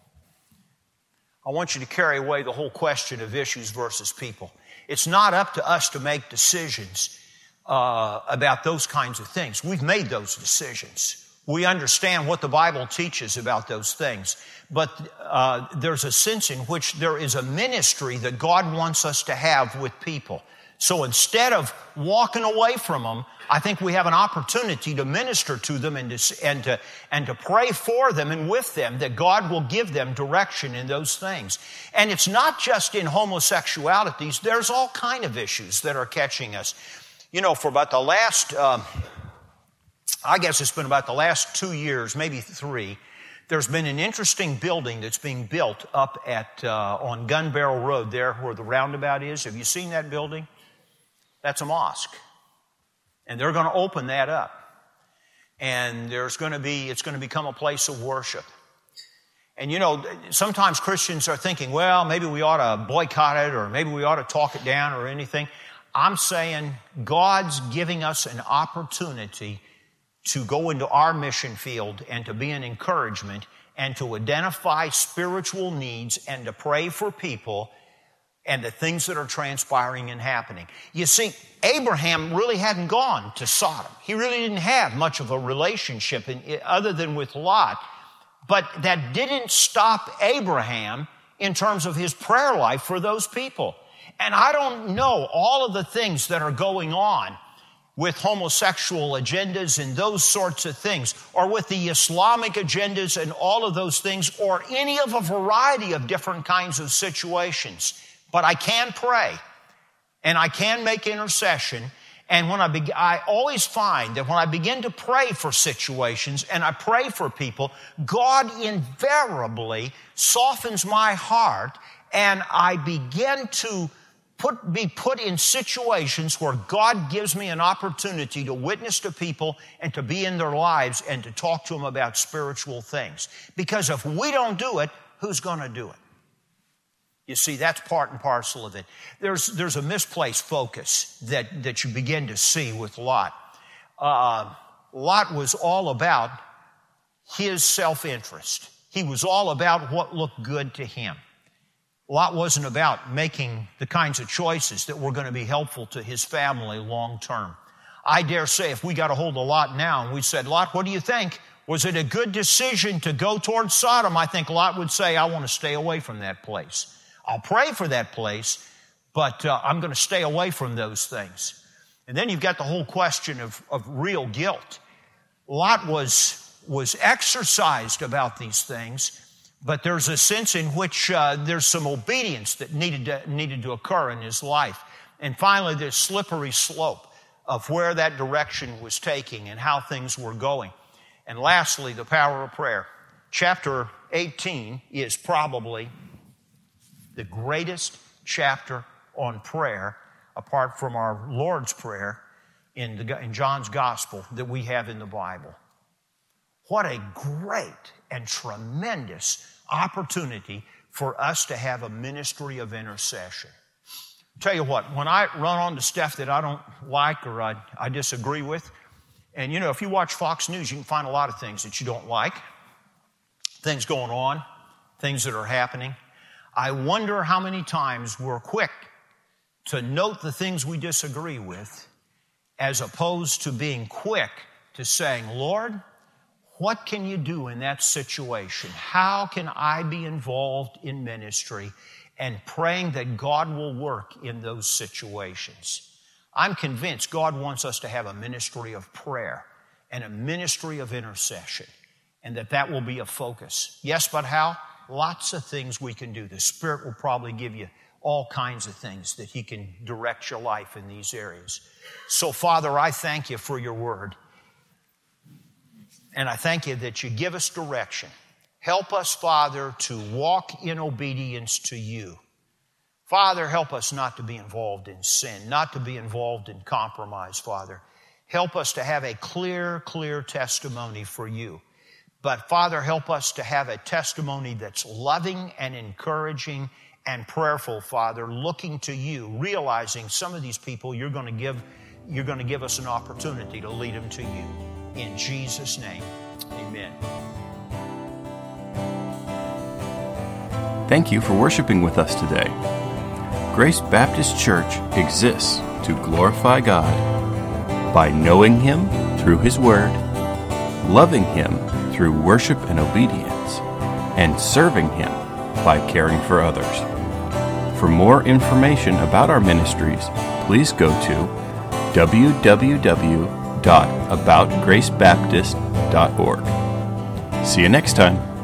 I want you to carry away the whole question of issues versus people. It's not up to us to make decisions uh, about those kinds of things. We've made those decisions. We understand what the Bible teaches about those things. But uh, there's a sense in which there is a ministry that God wants us to have with people. So instead of walking away from them, I think we have an opportunity to minister to them and to, and to, and to pray for them and with them that God will give them direction in those things. And it's not just in homosexualities. There's all kind of issues that are catching us. You know, for about the last, um, I guess it's been about the last two years, maybe three, there's been an interesting building that's being built up at uh, on Gun Barrel Road there where the roundabout is. Have you seen that building? That's a mosque. And they're going to open that up. And there's going to be, it's going to become a place of worship. And you know, sometimes Christians are thinking, well, maybe we ought to boycott it or maybe we ought to talk it down or anything. I'm saying God's giving us an opportunity to go into our mission field and to be an encouragement and to identify spiritual needs and to pray for people and the things that are transpiring and happening. You see, Abraham really hadn't gone to Sodom. He really didn't have much of a relationship in, other than with Lot. But that didn't stop Abraham in terms of his prayer life for those people. And I don't know all of the things that are going on with homosexual agendas and those sorts of things, or with the Islamic agendas and all of those things, or any of a variety of different kinds of situations. But I can pray, and I can make intercession, and when I be- I always find that when I begin to pray for situations and I pray for people, God invariably softens my heart, and I begin to put, be put in situations where God gives me an opportunity to witness to people and to be in their lives and to talk to them about spiritual things. Because if we don't do it, who's going to do it? You see, that's part and parcel of it. There's, there's a misplaced focus that, that you begin to see with Lot. Uh, Lot was all about his self-interest. He was all about what looked good to him. Lot wasn't about making the kinds of choices that were going to be helpful to his family long term. I dare say if we got a hold of Lot now and we said, Lot, what do you think? Was it a good decision to go towards Sodom? I think Lot would say, I want to stay away from that place. I'll pray for that place, but uh, I'm going to stay away from those things. And then you've got the whole question of, of real guilt. Lot was, was exercised about these things, but there's a sense in which uh, there's some obedience that needed to, needed to occur in his life. And finally, this slippery slope of where that direction was taking and how things were going. And lastly, the power of prayer. Chapter eighteen is probably the greatest chapter on prayer, apart from our Lord's Prayer in, the, in John's Gospel, that we have in the Bible. What a great and tremendous opportunity for us to have a ministry of intercession. Tell you what, when I run on to stuff that I don't like or I, I disagree with, and you know, if you watch Fox News, you can find a lot of things that you don't like, things going on, things that are happening. I wonder how many times we're quick to note the things we disagree with as opposed to being quick to saying, Lord, what can you do in that situation? How can I be involved in ministry? And praying that God will work in those situations. I'm convinced God wants us to have a ministry of prayer and a ministry of intercession, and that that will be a focus. Yes, but how? Lots of things we can do. The Spirit will probably give you all kinds of things that He can direct your life in these areas. So, Father, I thank you for your word. And I thank you that you give us direction. Help us, Father, to walk in obedience to you. Father, help us not to be involved in sin, not to be involved in compromise, Father. Help us to have a clear, clear testimony for you. But Father, help us to have a testimony that's loving and encouraging and prayerful, Father, looking to you, realizing some of these people you're going to give, you're going to give us an opportunity to lead them to you. In Jesus' name, amen. Thank you for worshiping with us today. Grace Baptist Church exists to glorify God by knowing Him through His Word, loving Him through worship and obedience, and serving Him by caring for others. For more information about our ministries, please go to w w w dot about grace baptist dot org. See you next time.